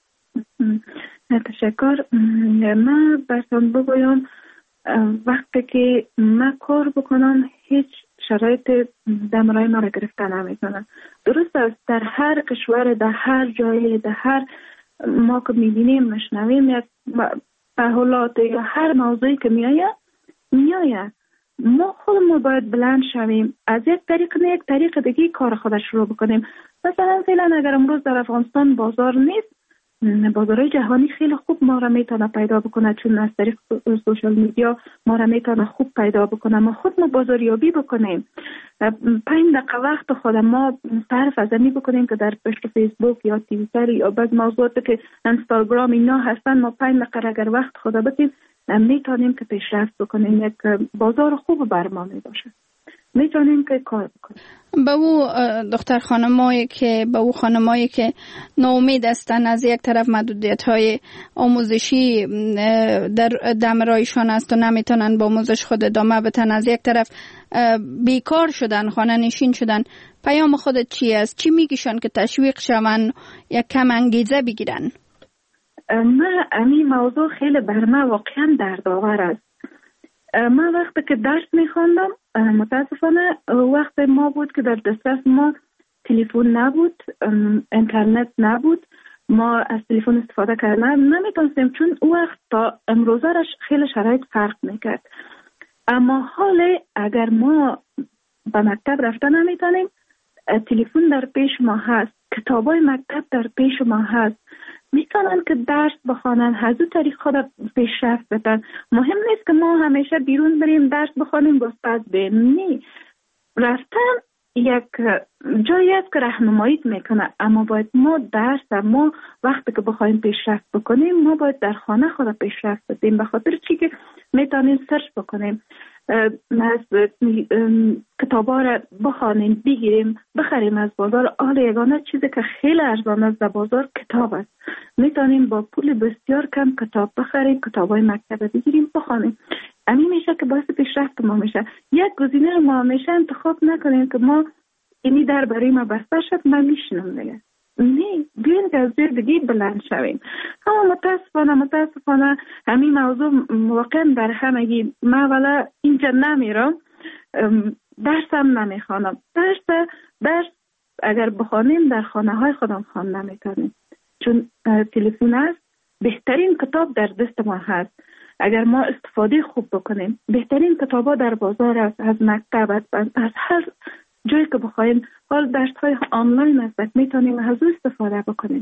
تشکر. من برسان بگویم وقتی که من کار بکنم هیچ شرایط دمرای ما را گرفته نمیتونم. درست است در هر کشور، در هر جای، در هر ما که میبینیم مشنویم یک تحولات یا هر موضوعی که میآید میآید ما خودمون باید بلند شویم، از یک طریق نه یک طریق دیگه کار خودش رو بکنیم. مثلا فعلا اگر امروز در افغانستان بازار نیست، بازارهای جهانی خیلی خوب ما را میتونه پیدا بکنه، چون از طریق سوشال میدیا ما را میتونه خوب پیدا بکنه. ما خود ما بازاریابی بکنیم، پنج دقیقه وقت خود ما صرف از می بکنیم که در پشت فیسبوک یا توییتر یا بعض موضوعاتی که اینستاگرام اینا هستن، ما پنج دقیقه اگر وقت خود بتیم میتونیم که پیشرفت بکنیم، یک بازار خوب بر ما می باشه، میتونیم که کار بکنیم. به او دختر خانمایی که به او خانمایی که ناامید هستن، از یک طرف محدودیت های آموزشی در دمرایشان است و نمیتونن با آموزش خود ادامه بدن، از یک طرف بیکار شدن، خانه نشین شدن، پیام خودت چی است؟ چی میگیشن که تشویق شون یا کم انگیزه بگیرن؟ من این موضوع خیلی بر من واقعا دردآور است. من وقتی که درس میخواندم متاسفانه وقت ما بود که در دسترس ما تلفن نبود، اینترنت نبود، ما از تلفن استفاده کردن نمیتونستیم، چون او وقت تا امروزه خیلی شرایط فرق میکرد. اما حال اگر ما به مکتب رفتن نمیتونیم، تلفن در پیش ما هست، کتابای مکتب در پیش ما هست، میتونن که درس بخوانن، از اون طریق خود پیشرفت بدن. مهم نیست که ما همیشه بیرون بریم درس بخوانیم باز پس بریم، نی رفتن یک جایی است که راهنمایی میکنه، اما باید ما درس ما وقتی که بخوایم پیشرفت بکنیم ما باید در خانه خود پیشرفت بدیم، به خاطر چی که میتونیم سرچ بکنیم، از کتابا را بخوانیم، بگیریم، بخریم از بازار. آل یگانه چیزی که خیلی ارزان است در بازار کتاب است، میتونیم با پول بسیار کم کتاب بخریم، کتابای مکتب بگیریم بخوانیم. همین میشه که باعث پیشرفت ما میشه. یک گزینه رو ما همیشه انتخاب نکنیم که ما اینی در برای ما بسته شد من میشنم دیگه، نه بیاین که از جای دیگه بلند شویم. اما متاسفانه متاسفانه همین موضوع واقعا در همگی. من ولی اینجا نمیرم، درسم نمیخوانم. درس درس اگر بخوانیم در خانه های خودم خواندن میتونیم، چون تلفن است بهترین کتاب در دست ما هست. اگر ما استفاده خوب بکنیم، بهترین کتابا در بازار است، از مکتب، از هر جایی که بخوایم. حال درس های آنلاین است، میتونیم از او استفاده بکنیم.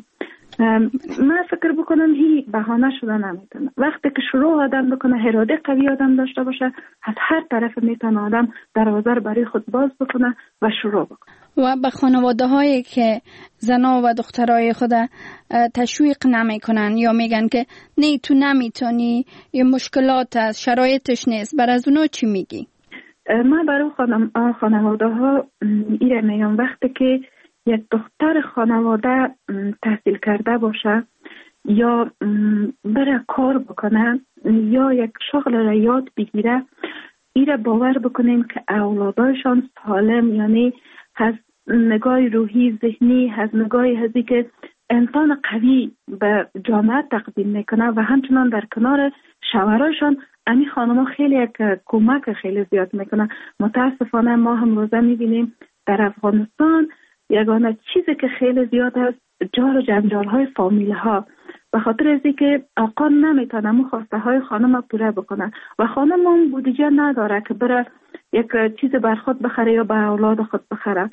من فکر بکنم هی بهانه شده نمیتونه. وقتی که شروع آدم بکنه، اراده قوی آدم داشته باشه، از هر طرف میتونه آدم دروازه رو برای خود باز بکنه و شروع بکنه. و به خانواده هایی که زنا و دخترای خود تشویق نمی کنن یا میگن که نه تو نمیتونی، یا مشکلات است، شرایطش نیست، بر از اونا چی میگی؟ من برای خانم خانواده ها ایره میگم وقتی که یک دختر خانواده تحصیل کرده باشه یا بره کار بکنه یا یک شغل را یاد بگیره، ایره باور بکنیم که اولادایشان سالم، یعنی از نگاه روحی ذهنی، از نگاه هزی که انسان قوی به جامعه تقدیم میکنه و همچنان در کنار شوهرایشان امی خانم ها خیلی یک کمک خیلی زیاد میکنه. متاسفانه ما هم روزه میبینیم در افغانستان یگانه چیزی که خیلی زیاد است جار و جنجال های فامیل ها، به خاطر ازی که آقا نمیتونه مو خواسته های خانم پوره بکنه و خانم هم بودجه نداره که بره یک چیز بر خود بخره یا به اولاد خود بخره.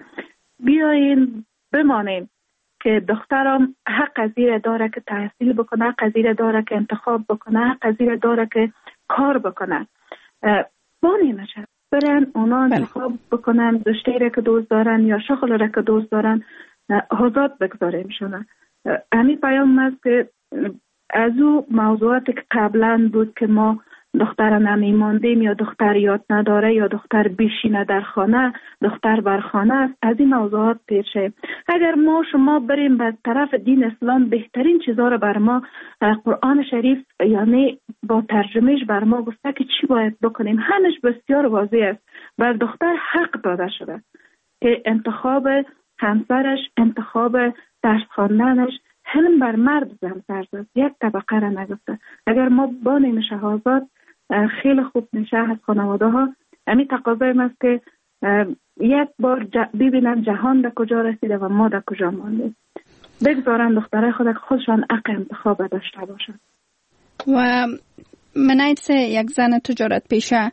بیاین بمانیم که دخترم حق از زیر داره که تحصیل بکنه، حق از زیر داره که انتخاب بکنه، حق از زیر داره که کار بکنه. بانی نشه برن اونا انتخاب بکنن رشته را که دوست دارن یا شغل را که دوست دارن، آزاد بگذاریم شونه. همین پیام است که از او موضوعاتی که قبلا بود که ما دختر نمیماندیم یا دختر یاد نداره یا دختر بیشینه در خانه، دختر بر خانه است، از این موضوعات پیر شیم. اگر ما شما بریم به طرف دین اسلام، بهترین چیزها رو بر ما قرآن شریف یعنی با ترجمهش بر ما گفته که چی باید بکنیم. همش بسیار واضح است. بر دختر حق داده شده که انتخاب همسرش، انتخاب درس خواندنش، حلم بر مرد زمسرز است، یک طبقه را نگفته. اگر ما بانیم شهازاد خیلی خوب میشه از خانواده ها. همین تقاضای است که یک بار ببینن جهان در کجا رسیده و ما در کجا ماندیم. بگذارن دخترای خود خودشان حق انتخاب داشته باشن. و منایت یک زن تجارت پیشه،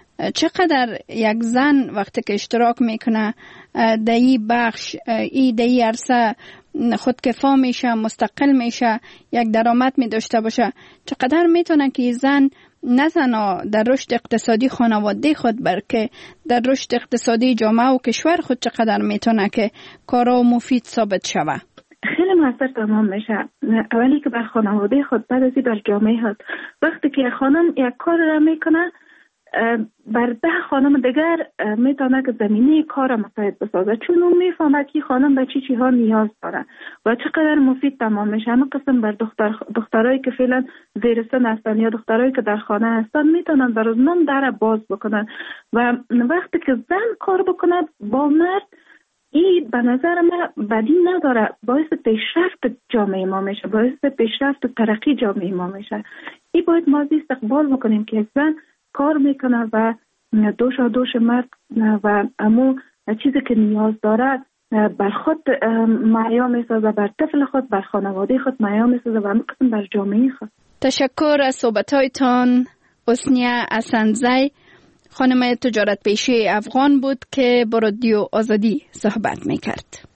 چقدر یک زن وقتی که اشتراک میکنه در این بخش، ای در این عرصه خودکفا میشه، مستقل میشه، یک درآمد می داشته باشه، چقدر میتونه که زن نه تنها در رشد اقتصادی خانواده خود بلکه در رشد اقتصادی جامعه و کشور خود چقدر میتونه که کارا مفید ثابت شوه؟ خیلی موثر تمام میشه. اولی که بر خانواده خود، بعد ازی بر جامعه خود. وقتی که خانم یک کار را میکنه، بر ده خانم دیگر میتونه که زمینه کار مساعد بسازه، چون اون میفهمه که خانم به چی چی ها نیاز داره و چقدر مفید تمام میشه. همه قسم بر دختر دخترایی که فعلا زیر سن هستن یا دخترایی که در خانه هستن میتونن بر اونم در باز بکنن و وقتی که زن کار بکنه با مرد، این به نظر من بدی نداره، باعث پیشرفت جامعه ما میشه، باعث پیشرفت و ترقی جامعه ما میشه. این باید ما استقبال بکنیم که یک زن کار میکنه و دوش و دوش مرد و امو چیزی که نیاز داره بر خود معیا میسازه، بر طفل خود، بر خانواده خود معیا میسازه و همون قسم بر جامعه خود. تشکر از صحبتایتان. حسنیه اسندزی، خانم تجارت پیشه افغان بود که با رادیو آزادی صحبت میکرد.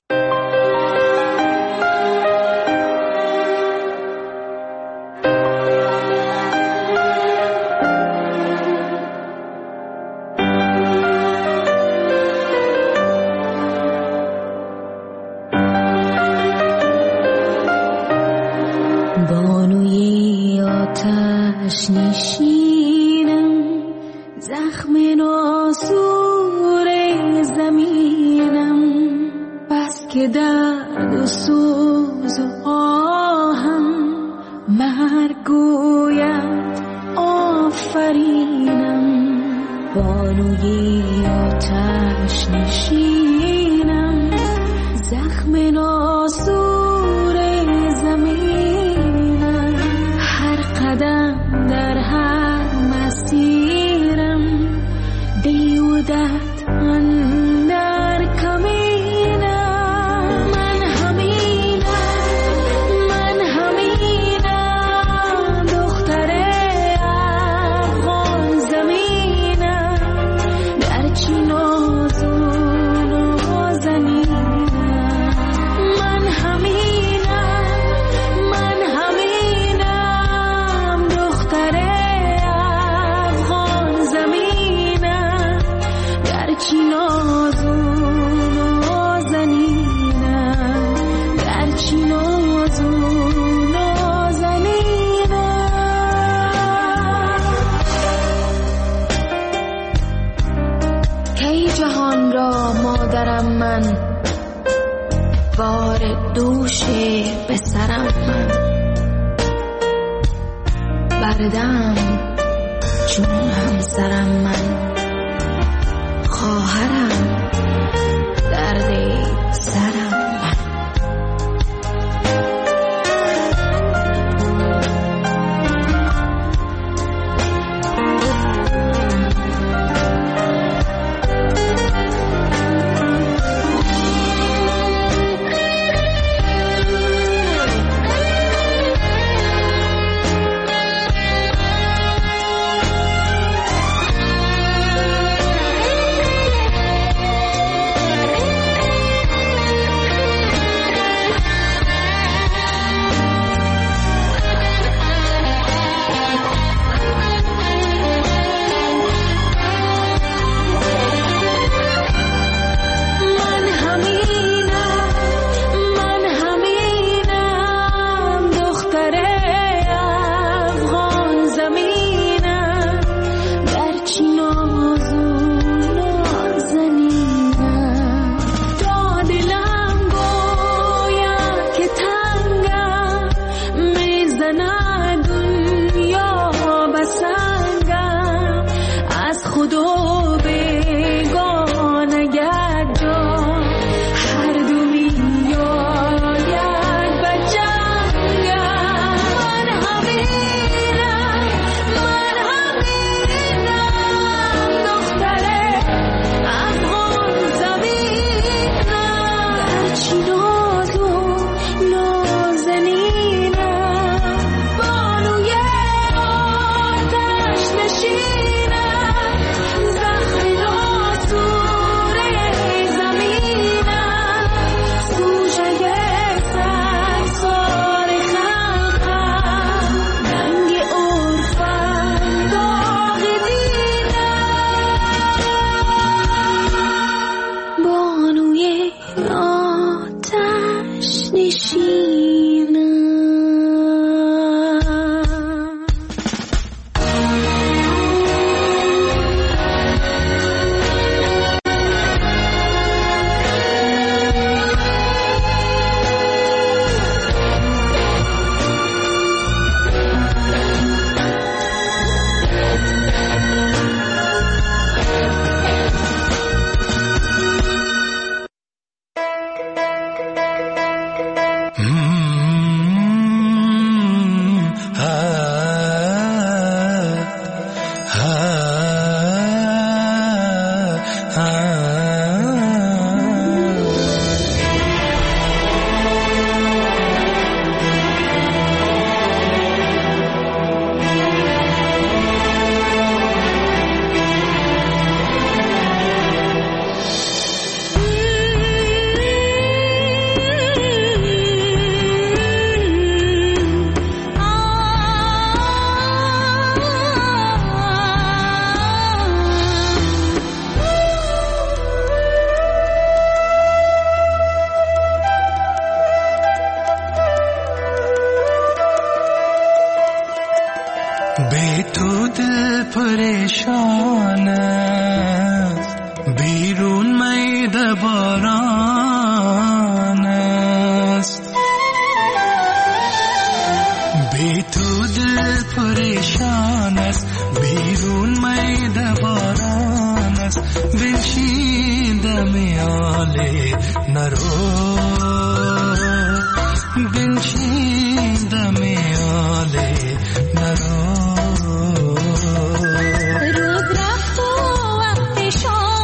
بانوی آتش نشینم، زخم ناسور زمینم، بس که درد و سوز و آهم مرگ گوید آفرینم. بانوی آتش نشینم، زخم ناسور خودت اندر کمینم. من همینم، من همینم، دختر افغان زمینم، گرچه نازون و زنینم. من همینم، من همینم، دختر افغان زمینم، گرچه نازون و زنینم، گرچه نازون و زنینم. کی جهان را مادرم من، بار دوش به سرم من، بردم چون همسرم من، خواهرم درد سرم من. बे तो दिल परेशान بیرون میده باران است بی تو دل پریشان است بیرون میده باران است بنشینده میاله نرو بنشینده میاله نرو روز رفت و وقت شام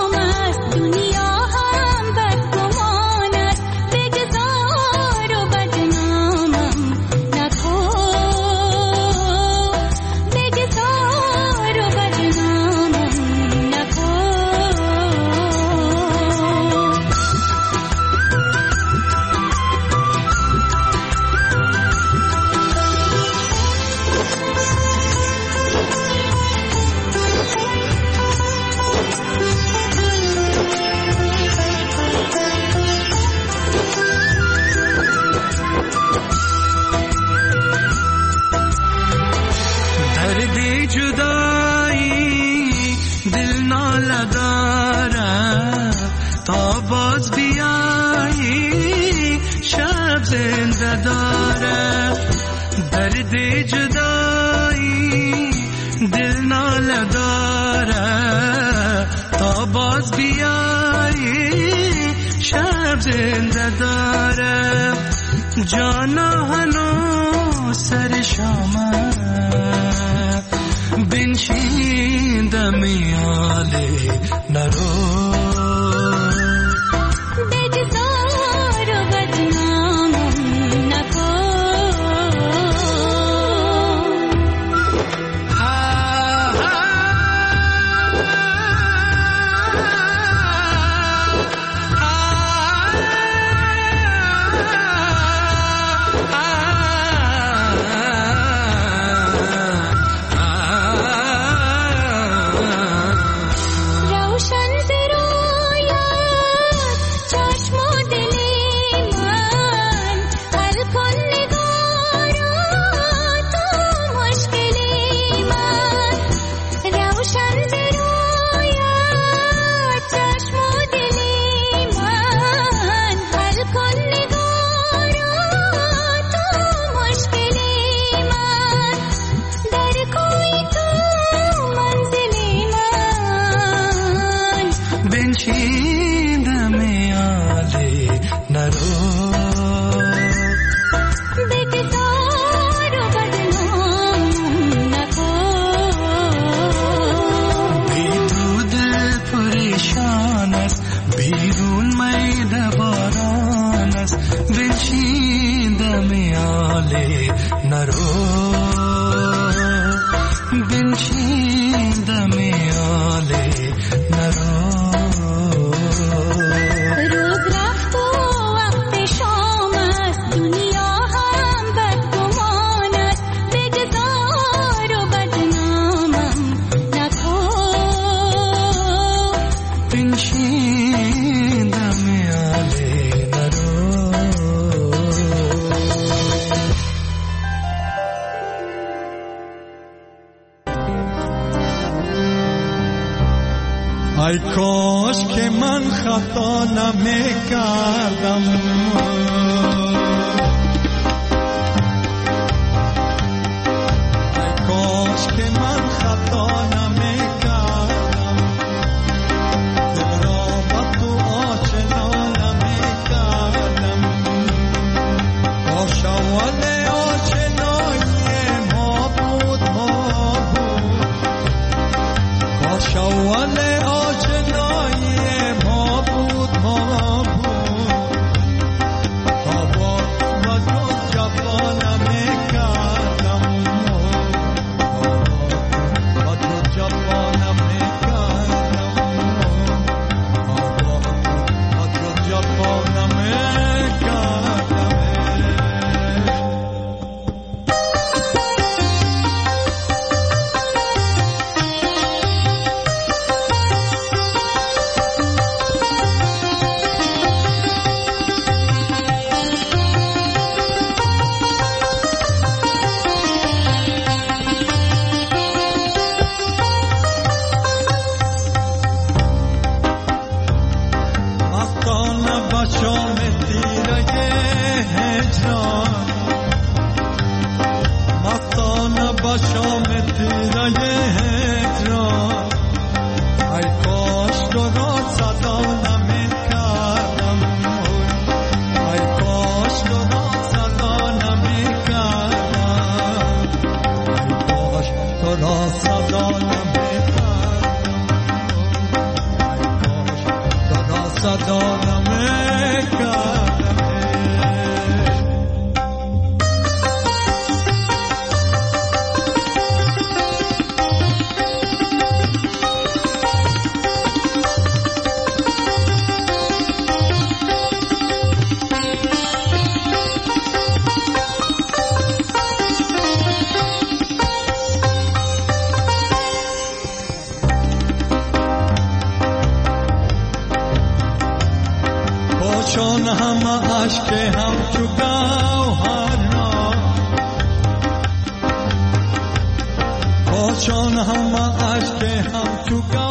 نداره، درد جدایی دل ناله داره، تا باز بیایی شب زنده داره، جانا هنو سر شامه بنشین دمیالی نرو ای کاش که من خطا نمی‌کردم، ای کاش که من خطا نمی‌کردم، دل را با تو آشنا نمی‌کردم، کاش اول آشنایی ما بود ما بود، کاش اول چون همه عشق هم تو گوهرا، چون همه عشق هم تو گوهرا